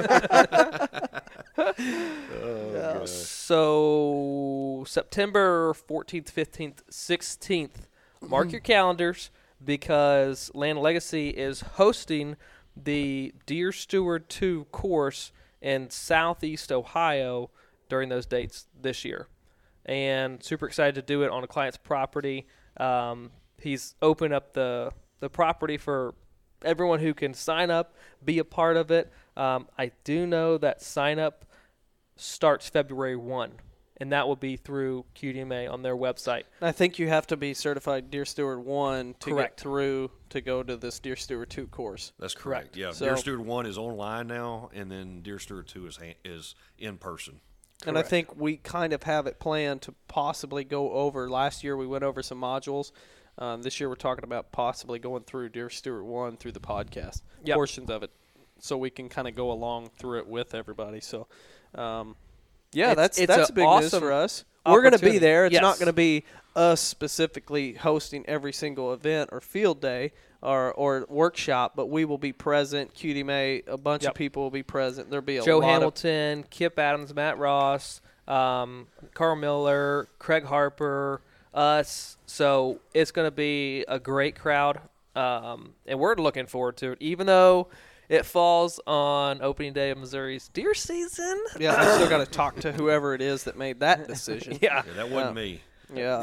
Uh, so September fourteenth, fifteenth, sixteenth. Mark your calendars because Land Legacy is hosting the Deer Steward two course in Southeast Ohio during those dates this year. And super excited to do it on a client's property. Um, he's opened up the, the property for everyone who can sign up, be a part of it. Um, I do know that sign up starts February first, and that will be through Q D M A on their website. I think you have to be certified Deer Steward one to Correct. get through to go to this Deer Steward two course. That's correct. Correct. Yeah, So- Deer Steward one is online now, and then Deer Steward two is ha- is in person. And I Correct. think we kind of have it planned to possibly go over. Last year we went over some modules. Um, this year we're talking about possibly going through Deer Steward one through the podcast Yep. portions of it, so we can kind of go along through it with everybody. So, um, yeah, It's- that's it's that's a a big news awesome for us. We're going to be opportunity. there. It's not Yes. going to be us specifically hosting every single event or field day or, or workshop, but we will be present. Q D M A, a bunch Yep. of people will be present. There'll be a Joe lot of Hamilton, Kip Adams, Matt Ross, um, Carl Miller, Craig Harper, us. So it's going to be a great crowd, um, and we're looking forward to it. Even though it falls on opening day of Missouri's deer season. Yeah, we still got to talk to whoever it is that made that decision. Yeah. Yeah, that wasn't Yeah. me. Yeah.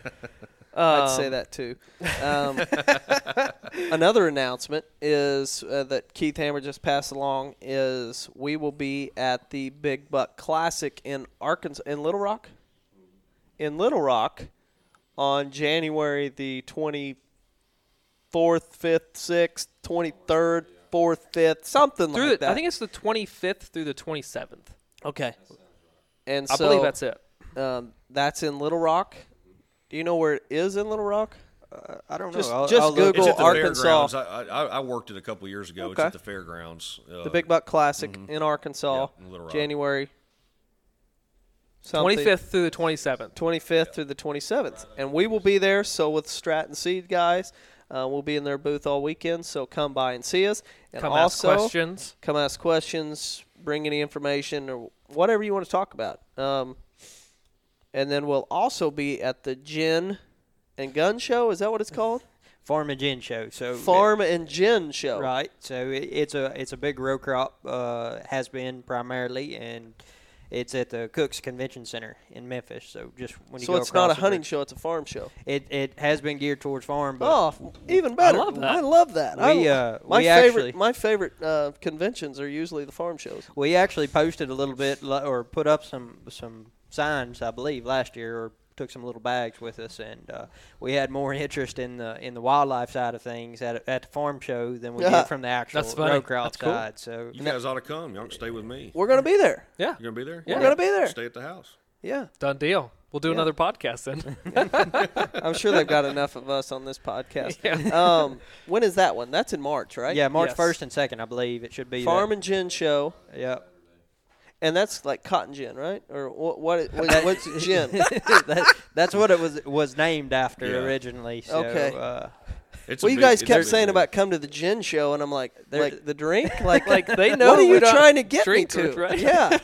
I'd say Um, that too. Um, another announcement is uh, that Keith Hammer just passed along is we will be at the Big Buck Classic in Arkansas, in Little Rock, in Little Rock, on January the twenty-fourth, fifth, sixth, twenty-third, fourth, fifth, something Through like the, that. I think it's the twenty-fifth through the twenty-seventh. okay. And I so believe that's it. um, that's in Little Rock. Do you know where it is in Little Rock? Uh, I don't know. Just- I'll, just I'll look. Google It's at the Arkansas. fairgrounds. I, I, I worked it a couple of years ago. Okay. It's at the fairgrounds. Uh, The Big Buck Classic in Arkansas, Yeah, in Little Rock. January something, twenty-fifth through the twenty-seventh. twenty-fifth through the twenty-seventh. And we will be there. So with Stratton Seed guys, uh, we'll be in their booth all weekend. So come by and see us. And Come ask also, questions. come ask questions, bring any information or whatever you want to talk about. Um, and then we'll also be at the Gin and Gun Show. Is that what it's called? Farm and Gin Show. So Farm and Gin Show. Right. So it, it's a it's a big row crop, uh, has been primarily, and it's at the Cooks Convention Center in Memphis. So just when you So go it's not a across the hunting bridge- show, it's a farm show. It it has been geared towards farm, but Oh, even better! love that. I love that. We, I, uh, my we favorite, actually- my favorite uh, conventions are usually the farm shows. we actually posted a little bit li- or put up some some signs, I believe, last year, or took some little bags with us, and uh, we had more interest in the in the wildlife side of things at at the farm show than we Yeah. did from the actual That's funny. row crop That's cool. side. So You guys ought to come. Y'all can stay with me. We're gonna be there. Yeah. You're gonna be there. Yeah. We're gonna be there. Stay at the house. Yeah, Done deal. We'll do Yeah. another podcast then. I'm sure they've got enough of us on this podcast. Yeah. Um, when is that one? That's in March, right? yeah, March Yes. first and second, I believe it should be. Farm that. and Gin Show, Yeah. and that's like cotton gin, right? Or what? What? what what's gin? that, that's what it was was named after Yeah. originally. So, Okay. Uh, It's a Well, you big- guys it's a kept big saying deal. about come to the gin show, and I'm like, There- like the drink, like, Like they know what are we you don't trying to get me drinkers, to? right? Yeah.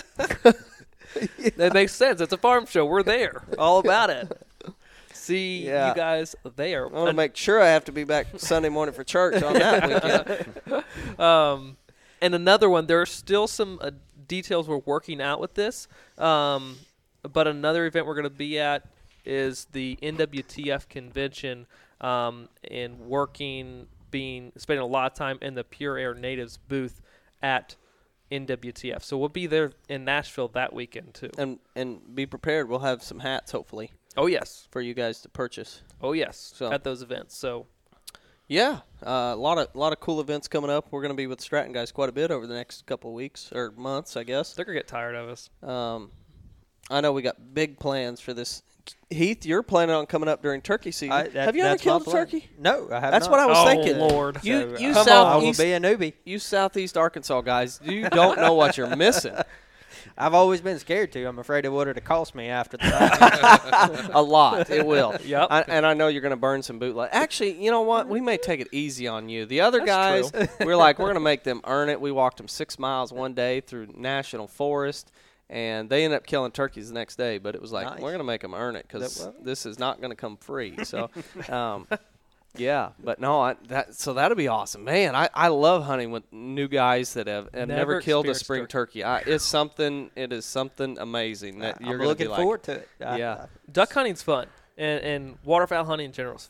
That makes sense. It's a farm show. We're there. All about it. See Yeah. you guys there. I want to make sure I have to be back Sunday morning for church on that weekend. Um, and another one, there are still some uh, details we're working out with this. Um, but another event we're going to be at is the N W T F convention, um, and working, being, spending a lot of time in the Pure Air Natives booth at N W T F. So we'll be there in Nashville that weekend too. And and be prepared. We'll have some hats, hopefully, Oh yes. for you guys to purchase. Oh yes. So- At those events. So Yeah, uh, a lot of lot of cool events coming up. We're going to be with Stratton guys quite a bit over the next couple of weeks or months, I guess. they're going to get tired of us. Um, I know we got big plans for this. Heath, you're planning on coming up during turkey season. I, that, have you ever that's my killed a plan. turkey? No, I have That's not. what I was Oh, thinking. Lord. You, So, you uh, I will southeast, be a newbie. you southeast Arkansas guys, you don't know what you're missing. I've always been scared to. I'm afraid of what it'll cost me after that. A lot. It will. Yep. I, and I know you're going to burn some bootleg. Actually, you know what? We may take it easy on you. The other That's guys, we're like, we're going to make them earn it. We walked them six miles one day through national forest, and they ended up killing turkeys the next day. But it was like, Nice. we're going to make them earn it because That well? this is not going to come free. So, um, yeah. But no, I, that so that'll be awesome, man. I, I love hunting with new guys that have, have never, Never killed a experienced spring turkey. I, it's something. It is something amazing that you're I'm gonna looking be like, forward to it. I- Yeah. Duck hunting's fun, and, and waterfowl hunting in general is fun.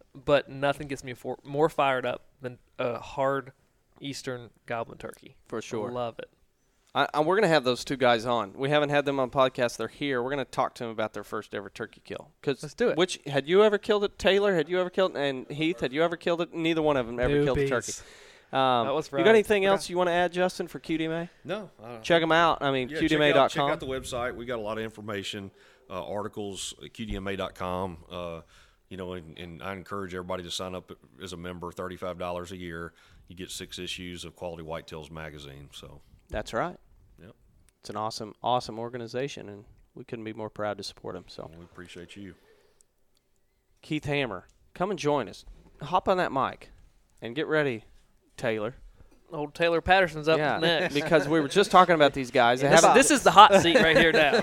but nothing gets me for, more fired up than a hard Eastern goblin turkey. For sure. Love it. I, I, we're going to have those two guys on. We haven't had them on podcast. They're here. We're going to talk to them about their first ever turkey kill. Cause Let's do it. Which had you ever killed it, Taylor? Had you ever killed it? And Heath, had you ever killed it? Neither one of them ever killed a turkey. Um, That was you right. got anything Okay. else you want to add, Justin, for Q D M A? No. Uh, Check them out. I mean, yeah, Q D M A check dot out, check com. out the website. We got a lot of information, uh, articles, at Q D M A dot com. Uh, you know, and, and I encourage everybody to sign up as a member, thirty-five dollars a year. You get six issues of Quality Whitetails magazine. So That's right. Yep. It's an awesome, awesome organization, and we couldn't be more proud to support them. So, we appreciate you. Keith Hammer, come and join us. Hop on that mic and get ready, Taylor. Old Taylor Patterson's up yeah, next. because we were just talking about these guys. They this, haven't- this is the hot seat right here now.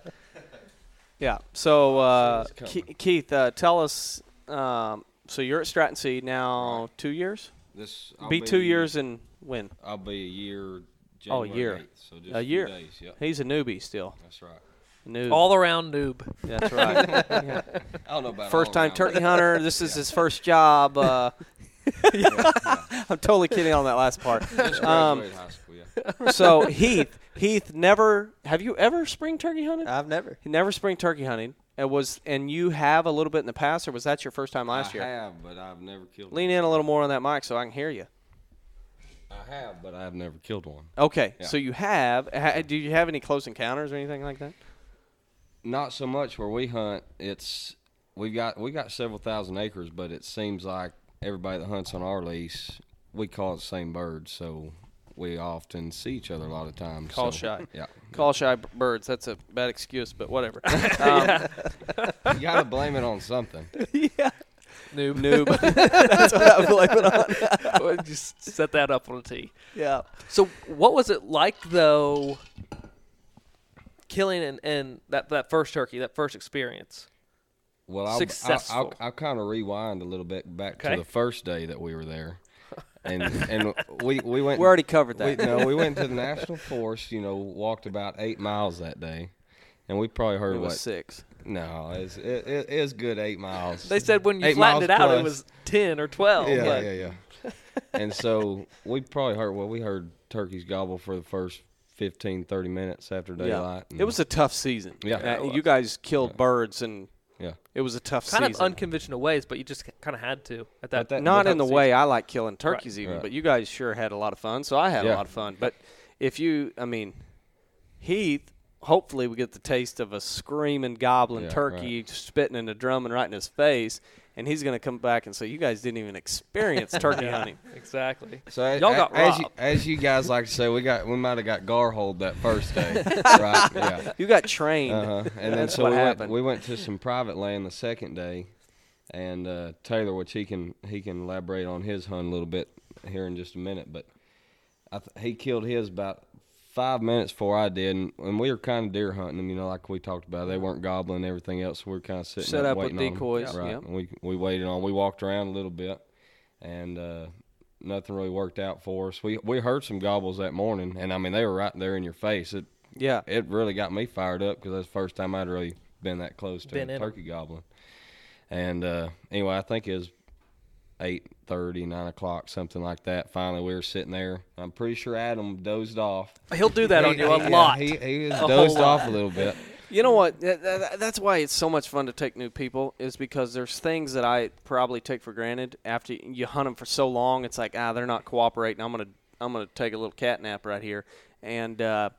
Yeah. So, uh, So it's coming. Ke- Keith, uh, tell us. Um, so you're at Stratton Seed now, two years. This I'll Be two years and when? I'll be a year. Oh, a January year. eighth, so just A year. few days. Yep, He's a newbie still. that's right. Noob. All around noob. That's right. Yeah. I don't know about First all time around, turkey but- hunter. This is his first job. Uh, I'm totally kidding on that last part. Just Um, graduated high school. Yeah. So Heath, Heath never. Have you ever spring turkey hunted? I've never. He never spring turkey hunting. It was, and you have a little bit in the past, or was that your first time last I year? have, but I've never killed. Lean one. in a little more on that mic so I can hear you. I have, but I've never killed one. Okay, Yeah. so you have. Ha, do you have any close encounters or anything like that? Not so much where we hunt. It's we got we got several thousand acres, but it seems like everybody that hunts on our lease, we call it the same bird, so we often see each other a lot of times. Call so, shy. Yeah. Call shy b- birds. That's a bad excuse, but whatever. Um, You gotta blame it on something. Noob. Noob. That's what I blame it on. We'll just set that up on a tee. Yeah. So what was it like, though, killing and, and that, that first turkey, that first experience? Well, I'll, Successful. I'll, I'll, I'll kind of rewind a little bit back Okay. to the first day that we were there, and and we we went. We already covered We, that. no, we went to the National Forest. You know, walked about eight miles that day, and we probably heard It was what? six. No, it's, it, it, it's good eight miles. They said when you Eight flattened miles it out, it plus. was ten or twelve. Yeah, but yeah, yeah. And so we probably heard well, we heard turkeys gobble for the first fifteen, thirty minutes after daylight. It was a tough season. Yeah. Uh, Yeah, it you guys killed birds, and yeah. it was a tough kind season. of unconventional ways, but you just kind of had to at that. But that- Not but in the that way I like killing turkeys, even, Right. but you guys sure had a lot of fun. So I had a Yeah. lot of fun. But if you, I mean, Heath, hopefully we get the taste of a screaming, gobbling Yeah, turkey spitting in a drum and right in his face, and he's going to come back and say, "You guys didn't even experience turkey hunting." Exactly. So as, Y'all got as you, robbed. as you guys like to say, we got we might have got garholed that first day, right? Yeah. You got trained. Uh-huh. And then That's so what we happened. went, we went to some private land the second day, and uh, Taylor, which he can he can elaborate on his hunt a little bit here in just a minute, but I th- he killed his about five minutes before I did, and, and we were kind of deer hunting them, you know, like we talked about. They weren't gobbling and everything else, so we were kind of sitting Set up with waiting on 'em. decoys, Right. yep. And we we waited on. We walked around a little bit, and uh, nothing really worked out for us. We we heard some gobbles that morning, and I mean they were right there in your face. It Yeah. it really got me fired up because that's the first time I'd really been that close to Been a in 'em. turkey gobbling. And uh, anyway, I think it was eight thirty, nine o'clock, something like that. Finally, we were sitting there. I'm pretty sure Adam dozed off. He'll do that on He- you a he- lot. He, he was A dozed whole off a little bit. You know what? That- that- That's why it's so much fun to take new people, is because there's things that I probably take for granted after you hunt them for so long. It's like, ah, they're not cooperating. I'm gonna I'm gonna take a little cat nap right here, and uh,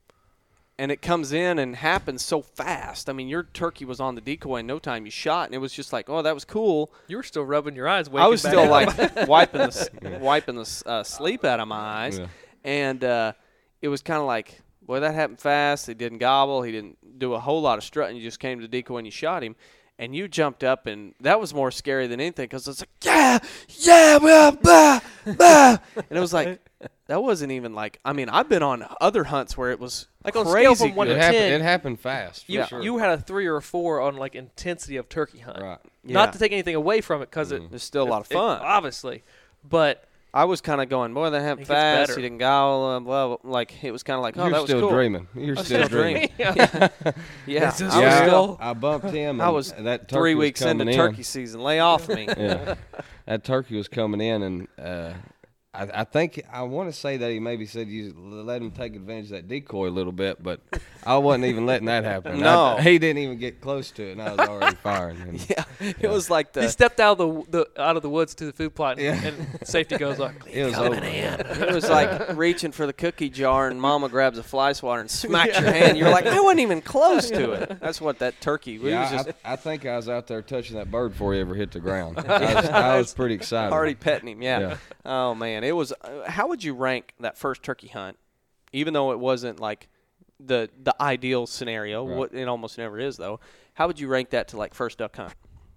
and it comes in and happens so fast. I mean, your turkey was on the decoy in no time. You shot, and it was just like, oh, that was cool. You were still rubbing your eyes. I waking was back still up. like wiping the s- wiping the s- uh, sleep out of my eyes, Yeah. and uh, it was kind of like, boy, that happened fast. He didn't gobble. He didn't do a whole lot of strutting. You just came to the decoy and you shot him, and you jumped up, and that was more scary than anything because it's like, yeah, yeah, blah, blah, blah. And it was like, that wasn't even like, I mean, I've been on other hunts where it was Like on a crazy scale from one good. It to happened, ten, it happened fast. For You sure. you had a three or a four on like intensity of turkey hunt. right. Not Yeah. to take anything away from it because it It's still a lot of it- fun. obviously, but I was kind of going, boy, that happened It gets fast. better. He didn't gobble. Uh, blah, blah. Like, it was kind of like, oh, You're that was still cool. dreaming. You're I'm still, still dreaming. dreaming. yeah. yeah. Is this I was Yeah, still I bumped him. I and was that turkey three was weeks into coming in. turkey season. Lay off me. Yeah, that turkey was coming in, and uh, I, I think I want to say that he maybe said you let him take advantage of that decoy a little bit, but I wasn't even letting that happen. No. I, he didn't even get close to it, and I was already firing. And, yeah. It was like He the. stepped out of the, the out of the woods to the food plot, and, Yeah. and safety goes like, It was over. It was like reaching for the cookie jar, and Mama grabs a fly swatter and smacks your hand. You're like, I wasn't even close to it. That's what that turkey. We Yeah, was I, just I think I was out there touching that bird before he ever hit the ground. I was, I was pretty excited. already petting him. Yeah. Yeah. Oh man, it was. Uh, how would you rank that first turkey hunt? Even though it wasn't like the the ideal scenario, Right. what it almost never is though. How would you rank that to like first duck hunt?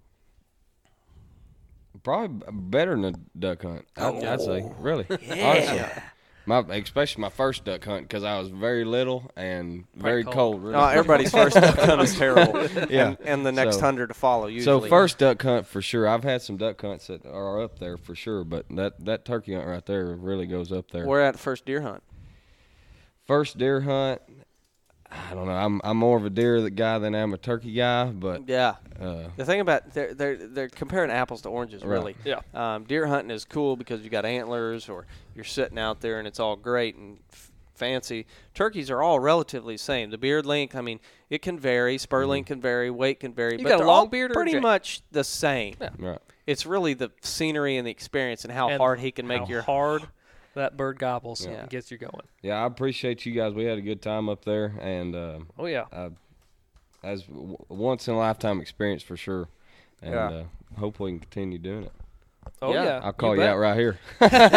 Probably better than a duck hunt. I, Oh. I'd say, really. Honestly. My, especially my first duck hunt because I was very little and very cold. cold. really. No, everybody's first duck hunt is terrible. Yeah. and, and the next So- hundred to follow So usually. first duck hunt for sure. I've had some duck hunts that are up there for sure, but that, that turkey hunt right there really goes up there. we're at first deer hunt. First deer hunt, I don't know. I'm I'm more of a deer guy than I'm a turkey guy, but Yeah. uh, The thing about they're they're they're comparing apples to oranges, Right. really. Yeah. Um, deer hunting is cool because you got antlers, or you're sitting out there and it's all great and f- fancy. Turkeys are all relatively the same. The beard length, I mean, it can vary. Spur Mm-hmm. length can vary. Weight can vary. You but got a they're long all beard or a pretty jet? much the same. Yeah. right. It's really the scenery and the experience and how And hard he can make how your hard that bird gobbles Yeah. and gets you going. Yeah, I appreciate you guys. We had a good time up there, and uh, Oh yeah. I, as w- once in a lifetime experience for sure. And Yeah. uh, hope we can continue doing it. Oh Yeah. yeah. I'll call you, bet. out right here.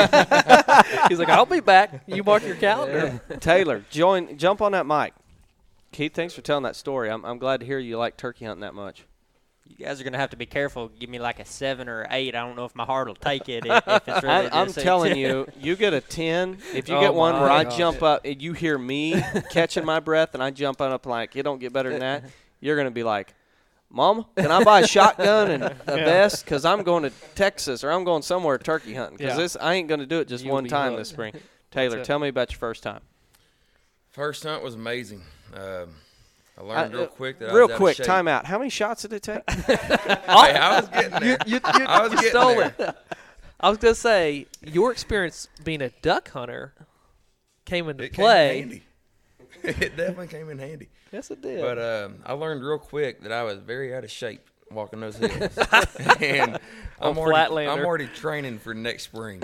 He's like, I'll be back. You mark your calendar. Taylor, join, jump on that mic. Keith, thanks for telling that story. I'm, I'm glad to hear you like turkey hunting that much. You guys are gonna have to be careful. Give me like a seven or eight. I don't know if my heart will take it. If, if it's really I'm, I'm just a- telling you, you get a ten. If you Oh get one my where I gosh. jump up and you hear me catching my breath and I jump up like it don't get better than that, you're gonna be like, "Mama, can I buy a shotgun and a vest? Because I'm going to Texas or I'm going somewhere turkey hunting. Because Yeah. this I ain't gonna do it just You'll one be time hooked. this spring." Taylor, it. tell me about your first time. First hunt was amazing. Um, I I- learned uh, real quick that I Real was out quick, of shape. time out. How many shots did it take? Hey, I was getting there. You, you, I was you getting stole there. it. I was gonna say your experience being a duck hunter came into It came play. in handy. It definitely came in handy. Yes, it did. But um, I learned real quick that I was very out of shape walking those hills, and On I'm already, Flatlander. I'm already training for next spring.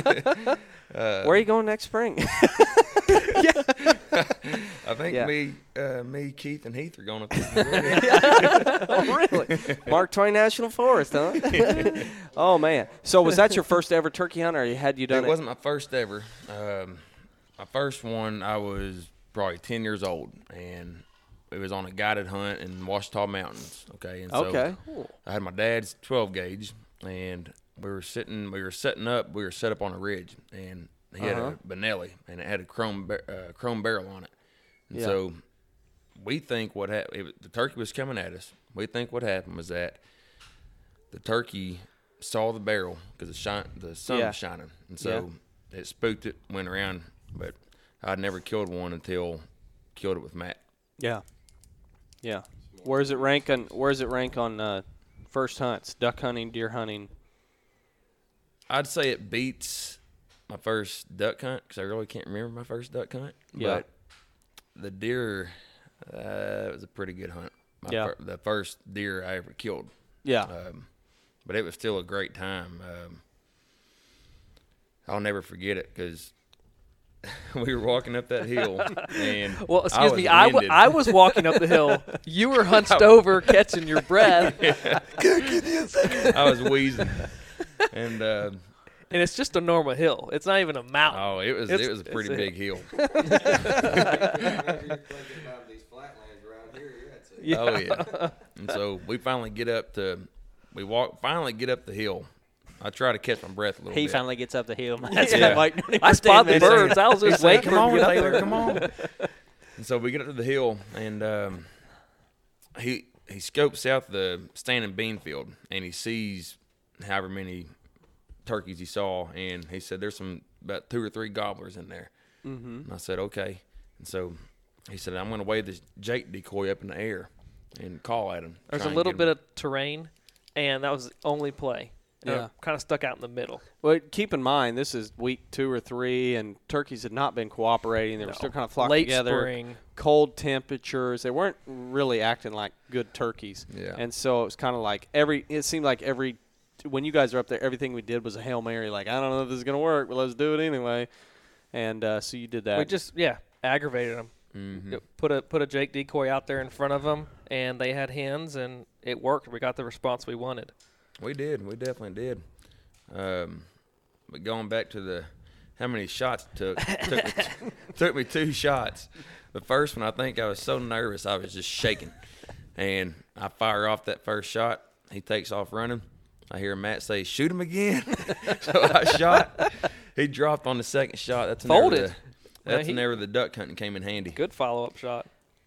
Where are you going next spring? I think Yeah. me, uh, me, Keith, and Heath are going to. Oh, really? Mark Twain National Forest, huh? Oh man! So was that your first ever turkey hunt, or had you done It it? wasn't my first ever. Um, my first one, I was probably ten years old, and it was on a guided hunt in Washita Mountains. Okay, and so Okay. I had my dad's twelve gauge, and we were sitting, we were setting up, we were set up on a ridge, and he Uh-huh. had a Benelli, and it had a chrome bar- uh, chrome barrel on it. And Yeah. so we think what happened, the turkey was coming at us. We think what happened was that the turkey saw the barrel because the shine, the sun Yeah. was shining, and so it spooked it, went around. But I'd never killed one until killed it with Matt. Yeah. Yeah. Where does it rank on? Where does it rank on uh, first hunts? Duck hunting, deer hunting. I'd say it beats my first duck hunt because I really can't remember my first duck hunt. Yeah. But the deer, uh, it was a pretty good hunt. My Yeah. fir- the first deer I ever killed. Yeah. Um, but it was still a great time. Um, I'll never forget it because we were walking up that hill and well, I excuse was me. I, w- winded. I was walking up the hill. You were hunched over, catching your breath, I was wheezing, and uh, and it's just a normal hill. It's not even a mountain. oh, it was It's- it was a pretty it's a- big hill. Yeah. Oh yeah. And so we finally get up to, we walk finally get up the hill. I try to catch my breath a little He bit. finally gets up the hill. Yeah. Like, I spot the He's saying- birds. I was he's just saying, waiting come for him on, to get up Taylor, there. come on. And so we get up to the hill, and um, he he scopes out the standing bean field, and he sees however many turkeys he saw, and he said there's some about two or three gobblers in there. Mm-hmm. And I said okay. And so he said I'm going to wave this Jake decoy up in the air and call at him. There's a little bit of terrain, and that was the only play. Yeah. Kind of stuck out in the middle. Well, keep in mind, this is week two or three, and turkeys had not been cooperating. They were No. still kind of flocked Late together. spring. Cold temperatures. They weren't really acting like good turkeys. Yeah. And so it was kind of like every – it seemed like every – when you guys were up there, everything we did was a Hail Mary. Like, I don't know if this is going to work, but let's do it anyway. And uh, so you did that. We just, yeah, aggravated them. Mm-hmm. Put a put a Jake decoy out there in front of them, and they had hens, and it worked. We got the response we wanted. We did. We definitely did. Um, but going back to the how many shots it took took me, took me two shots. The first one, I think I was so nervous I was just shaking, and I fire off that first shot. He takes off running. I hear Matt say, "Shoot him again." So I shot. He dropped on the second shot. That's Folded. Whenever the, that's Yeah, he- whenever the duck hunting came in handy. Good follow up shot.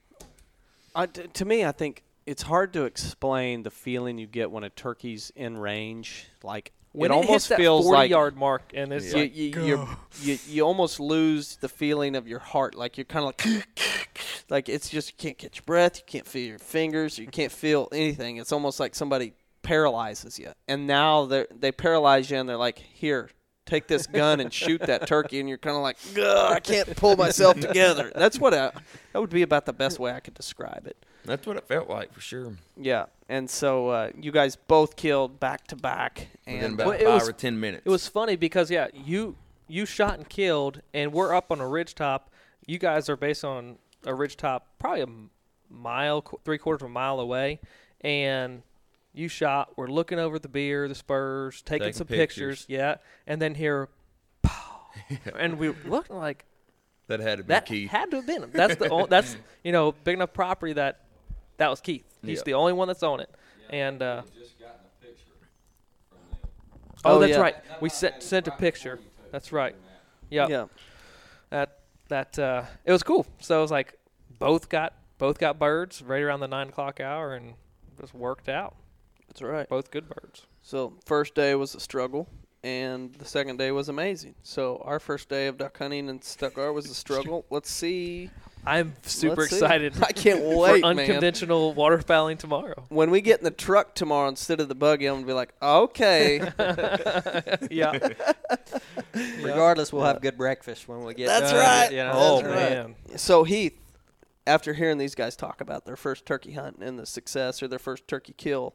I, t- to me, I think it's hard to explain the feeling you get when a turkey's in range. Like When it, it, almost hits that feels forty like yard mark, and it's you, like, you, you're- you you almost lose the feeling of your heart. Like you're kind of like like it's just you can't catch your breath. You can't feel your fingers. You can't feel anything. It's almost like somebody paralyzes you. And now they they paralyze you, and they're like, here. Take this gun and shoot that turkey, and you're kind of like, ugh, I can't pull myself together. That's what I, that would be about the best way I could describe it. That's what it felt like for sure. Yeah, and so uh, you guys both killed back to back, Within and about Well, it five was- or ten minutes. it was funny because yeah, you you shot and killed, and we're up on a ridge top. You guys are based on a ridge top, probably a m- mile, qu- three quarters of a mile away, and you shot. We're looking over the beer, the spurs, taking, Taking some pictures. pictures. Yeah, and then here, pow, and we looked like that had to be that Keith. had to have been him. That's the o- that's you know big enough property that that was Keith. He's Yeah. the only one that's on it, and. Uh, Oh, Oh, that's yeah. right. We sent sent a picture. That's right. Yep. Yeah. That that uh, it was cool. So it was like both got both got birds right around the nine o'clock hour, and it just worked out. That's right. Both good birds. So first day was a struggle, and the second day was amazing. So our first day of duck hunting in Stuttgart was a struggle. Let's see. I'm super Let's see. excited. I can't wait, for man. unconventional waterfowling tomorrow. When we get in the truck tomorrow instead of the buggy, I'm gonna be like, okay. Yeah. Regardless, we'll have good breakfast when we get That's done. right. You know, Oh That's right. man. So Heath, after hearing these guys talk about their first turkey hunt and the success or their first turkey kill,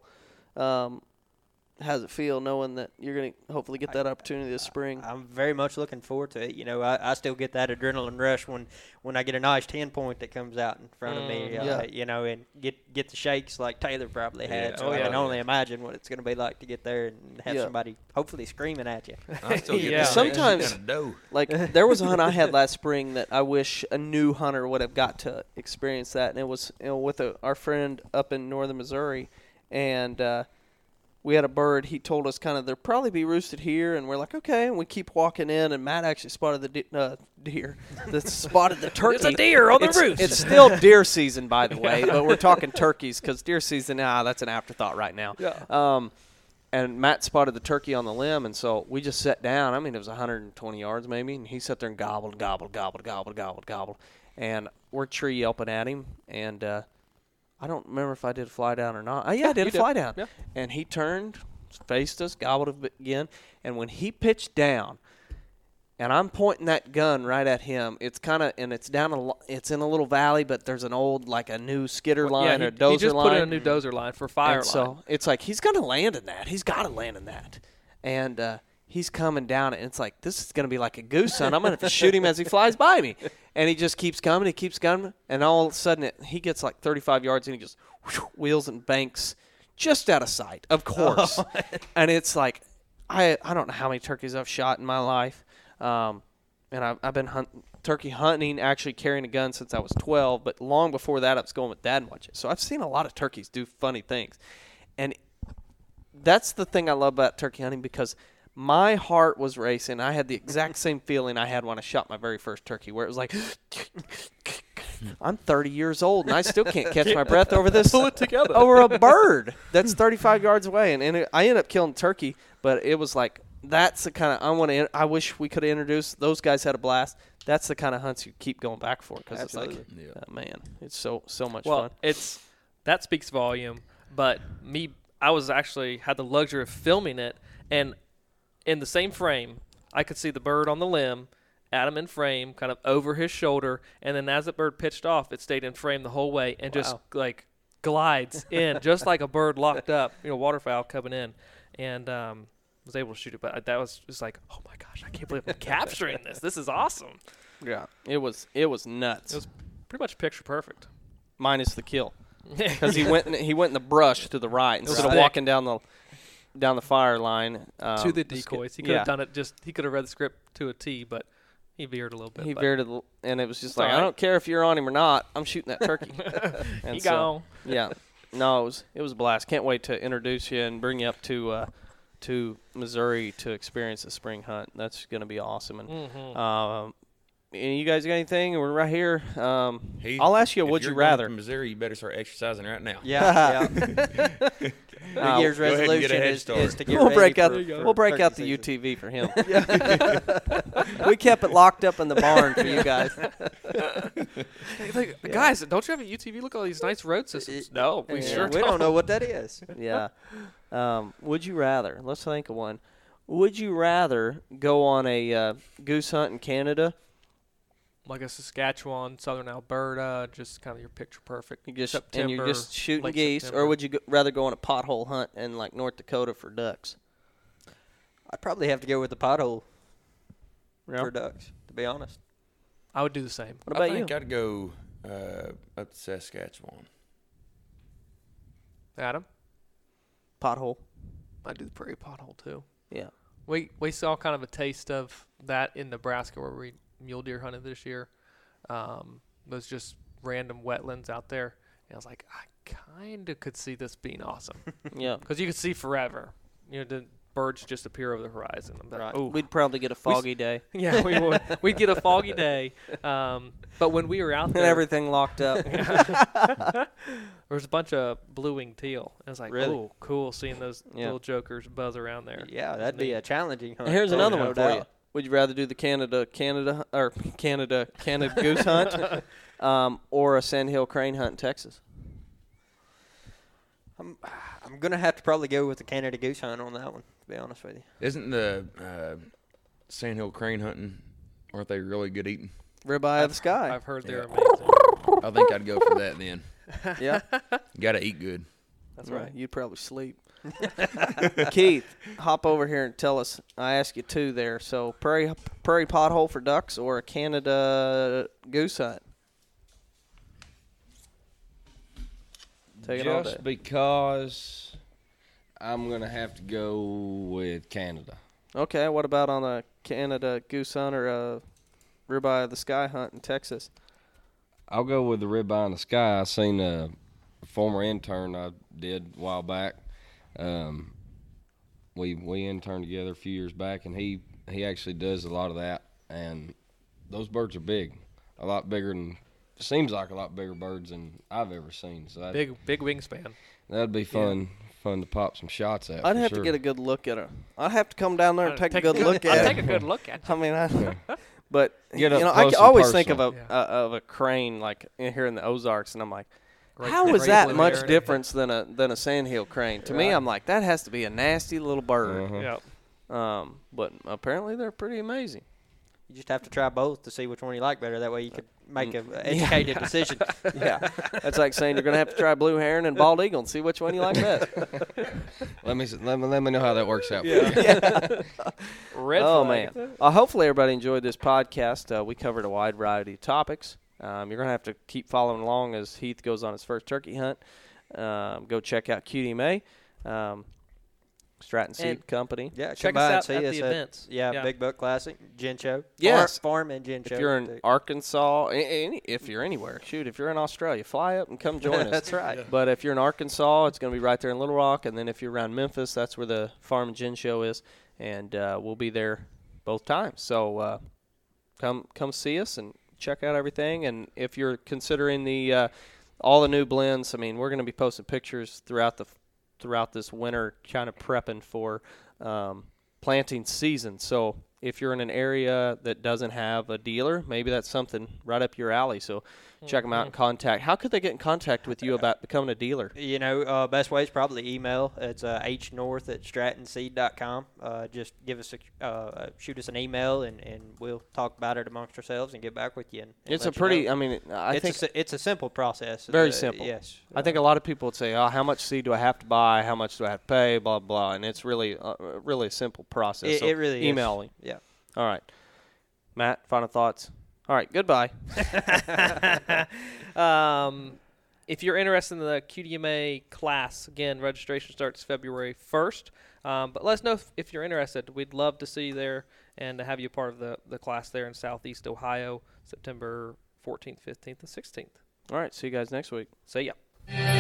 um, how's it feel knowing that you're going to hopefully get that opportunity this spring? I'm very much looking forward to it. You know, I, I still get that adrenaline rush when, when I get a nice ten point that comes out in front of me. Mm, Uh, yeah. You know, and get get the shakes like Taylor probably had. Yeah. So Oh, I yeah. can only imagine what it's going to be like to get there and have Yeah. somebody hopefully screaming at you. I still get Yeah. that Sometimes- kind of dough. Like, there was a hunt I had last spring that I wish a new hunter would have got to experience that, and it was you know, with a, our friend up in northern Missouri, and uh, we had a bird. He told us kind of they'll probably be roosted here, and we're like, okay. And we keep walking in, and Matt actually spotted the de- uh, deer, that spotted the turkey. There's a deer on the it's, roost. It's still deer season, by the way, but we're talking turkeys because deer season, ah, that's an afterthought right now. Yeah. Um, and Matt spotted the turkey on the limb, and so we just sat down. I mean, it was one hundred twenty yards maybe, and he sat there and gobbled, gobbled, gobbled, gobbled, gobbled, gobbled. And we're tree yelping at him, and uh, I don't remember if I did a fly down or not. Uh, yeah, I did you a did. fly down. Yeah. And he turned, faced us, gobbled it again, and when he pitched down, and I'm pointing that gun right at him. It's kind of, and it's down a, lo- it's in a little valley, but there's an old, like a new skidder yeah, line he, or a dozer he just line. put in a new dozer line for fire And so line. it's like he's gonna land in that. He's got to land in that, and uh, he's coming down. And it's like this is gonna be like a goose hunt. I'm gonna have to shoot him as he flies by me, and he just keeps coming. He keeps coming, and all of a sudden it, he gets like thirty-five yards, and he just whoosh, wheels and banks just out of sight, of course. And it's like I I don't know how many turkeys I've shot in my life, um, and I've I've been hunt, turkey hunting, actually carrying a gun since I was twelve. But long before that, I was going with Dad and watching. So I've seen a lot of turkeys do funny things, and that's the thing I love about turkey hunting because my heart was racing. I had the exact same feeling I had when I shot my very first turkey, where it was like, I'm thirty years old and I still can't catch my breath over this Pull it together. over a bird that's thirty-five yards away, and, and it, I ended up killing turkey, but it was like that's the kind of I want to. I wish we could have introduced those guys. Had a blast. That's the kind of hunts you keep going back for because it's like, Yeah. uh, man, it's so so much Well, fun. it's that speaks volume. But me, I was actually had the luxury of filming it, and in the same frame, I could see the bird on the limb, Adam in frame, kind of over his shoulder, and then as the bird pitched off, it stayed in frame the whole way and just Wow. like glides in, just like a bird locked up, you know, waterfowl coming in, and um, was able to shoot it. But that was just like, oh my gosh, I can't believe I'm capturing this. This is awesome. Yeah, it was it was nuts. It was pretty much picture perfect. Minus the kill because he went in, he went in the brush to the right instead of thick. walking down the down the fire line um, to the just get- decoys. He could yeah. have done it just. He could have read the script to a T, but he veered a little bit. He but veered it, and it was just It's like, all I right. don't care if you're on him or not. I'm shooting that turkey. and He so, gone. yeah, no, it was it was a blast. Can't wait to introduce you and bring you up to uh, to Missouri to experience the spring hunt. That's going to be awesome. And Mhm. um, and you guys got anything? We're right here. Um, Heath, I'll ask you, if would you're you going up rather? to Missouri, you better start exercising right now. Yeah, yeah. New Uh, Year's go ahead and get resolution a head is, start. is to get We'll ready break out. for, for We'll break out turkey the U season. T V for him. We kept it locked up in the barn for you guys. Hey, like, guys, don't you have a U T V? Look at all these nice road systems. No, we Yeah. sure we don't know what that is. Yeah. Um, would you rather? Let's think of one. Would you rather go on a uh, goose hunt in Canada? Like a Saskatchewan, southern Alberta, just kind of your picture perfect. You just September, and you're just shooting late geese, September. or would you go, rather go on a pothole hunt in like North Dakota for ducks? I'd probably have to go with the pothole Yeah. for ducks, to be honest. I would do the same. What about I think you? I'd go uh, up to Saskatchewan. Adam, Pothole. I'd do the prairie pothole too. Yeah. We we saw kind of a taste of that in Nebraska where we mule deer hunted this year. Um, those just random wetlands out there. And I was like, I kind of could see this being awesome Yeah. because you could see forever. You know, the birds just appear over the horizon. I'm like, Right. ooh. We'd probably get a foggy day Yeah, we would. We'd get a foggy day. Um, but when we were out and there, everything locked up. there was a bunch of blue-winged teal. And I was like, Really? oh, cool seeing those Yeah. little jokers buzz around there. Yeah, that'd be a challenging hunt. Here's Oh, another no one for you. doubt. Would you rather do the Canada, Canada, or Canada, Canada goose hunt, um, or a sandhill crane hunt in Texas? I'm, I'm going to have to probably go with the Canada goose hunt on that one, to be honest with you. Isn't the uh, Sandhill crane hunting, aren't they really good eating? Ribeye of the sky. I've heard they're Yeah. amazing. I think I'd go for that then. Yeah, Got to eat good. that's right. You'd probably sleep. Keith, hop over here and tell us. I asked you two there. So prairie prairie pothole for ducks or a Canada goose hunt? Take it all day. Just because I'm gonna have to go with Canada. Okay, what about on a Canada goose hunt or a ribeye of the sky hunt in Texas? I'll go with the ribeye in the sky. I seen a former intern I did a while back. Um, we we interned together a few years back, and he he actually does a lot of that. And those birds are big, a lot bigger than seems like a lot bigger birds than I've ever seen. So that Big big wingspan. that'd be fun fun to pop some shots at. I'd for have sure. to get a good look at it. I'd have to come down there and take, a good look I'll at take it. a good look at I mean, I, but Get you up know, I close c- and always think of a personal. uh, of a crane like in here in the Ozarks, and I'm like, Great- how is great that blue much heron. difference than a than a sandhill crane? To me, Right. I'm like, that has to be a nasty little bird. Uh-huh. Yeah. Um, but apparently they're pretty amazing. You just have to try both to see which one you like better. That way you could make an Mm. educated decision. Yeah, that's like saying you're gonna have to try blue heron and bald eagle and see which one you like best. Let me s- let me let me know how that works out. For you. Red oh flag. man! Uh, hopefully everybody enjoyed this podcast. Uh, we covered a wide variety of topics. Um, you're gonna have to keep following along as Heath goes on his first turkey hunt. Um, go check out Q D M A, um, Stratton Seed And- Company. Yeah, Check come us by and out see at us the events. Yeah, Yeah. Big Buck Classic, Gin Show. Yes. Farm, farm and Gin Show. If you're in too. Arkansas, a- any, if you're anywhere, shoot, if you're in Australia, fly up and come join us. That's right. But if you're in Arkansas, it's going to be right there in Little Rock. And then if you're around Memphis, that's where the Farm and Gin Show is. And uh, we'll be there both times. So uh, come come see us and check out everything. And if you're considering the uh, all the new blends, I mean, we're going to be posting pictures throughout the throughout this winter, kind of prepping for um, planting season. So if you're in an area that doesn't have a dealer, maybe that's something right up your alley. So check them out and contact. How could they get in contact with you about becoming a dealer? You know, uh, best way is probably email. It's uh, hnorth at stratton seed dot com. Uh, just give us a, uh, shoot us an email, and, and we'll talk about it amongst ourselves and get back with you. And, and It's let a you pretty, know. I mean, I it's think a, si- it's a simple process. very Uh, simple. Yes. I think a lot of people would say, oh, how much seed do I have to buy? How much do I have to pay? Blah, blah. And it's really, uh, really a simple process. It, so it really email is. me. Yeah. All right. Matt, final thoughts? All right, goodbye. Um, if you're interested in the Q D M A class, again, registration starts February first. Um, but let us know if, if you're interested. We'd love to see you there and to have you a part of the, the class there in Southeast Ohio, September fourteenth, fifteenth, and sixteenth. All right, see you guys next week. See ya.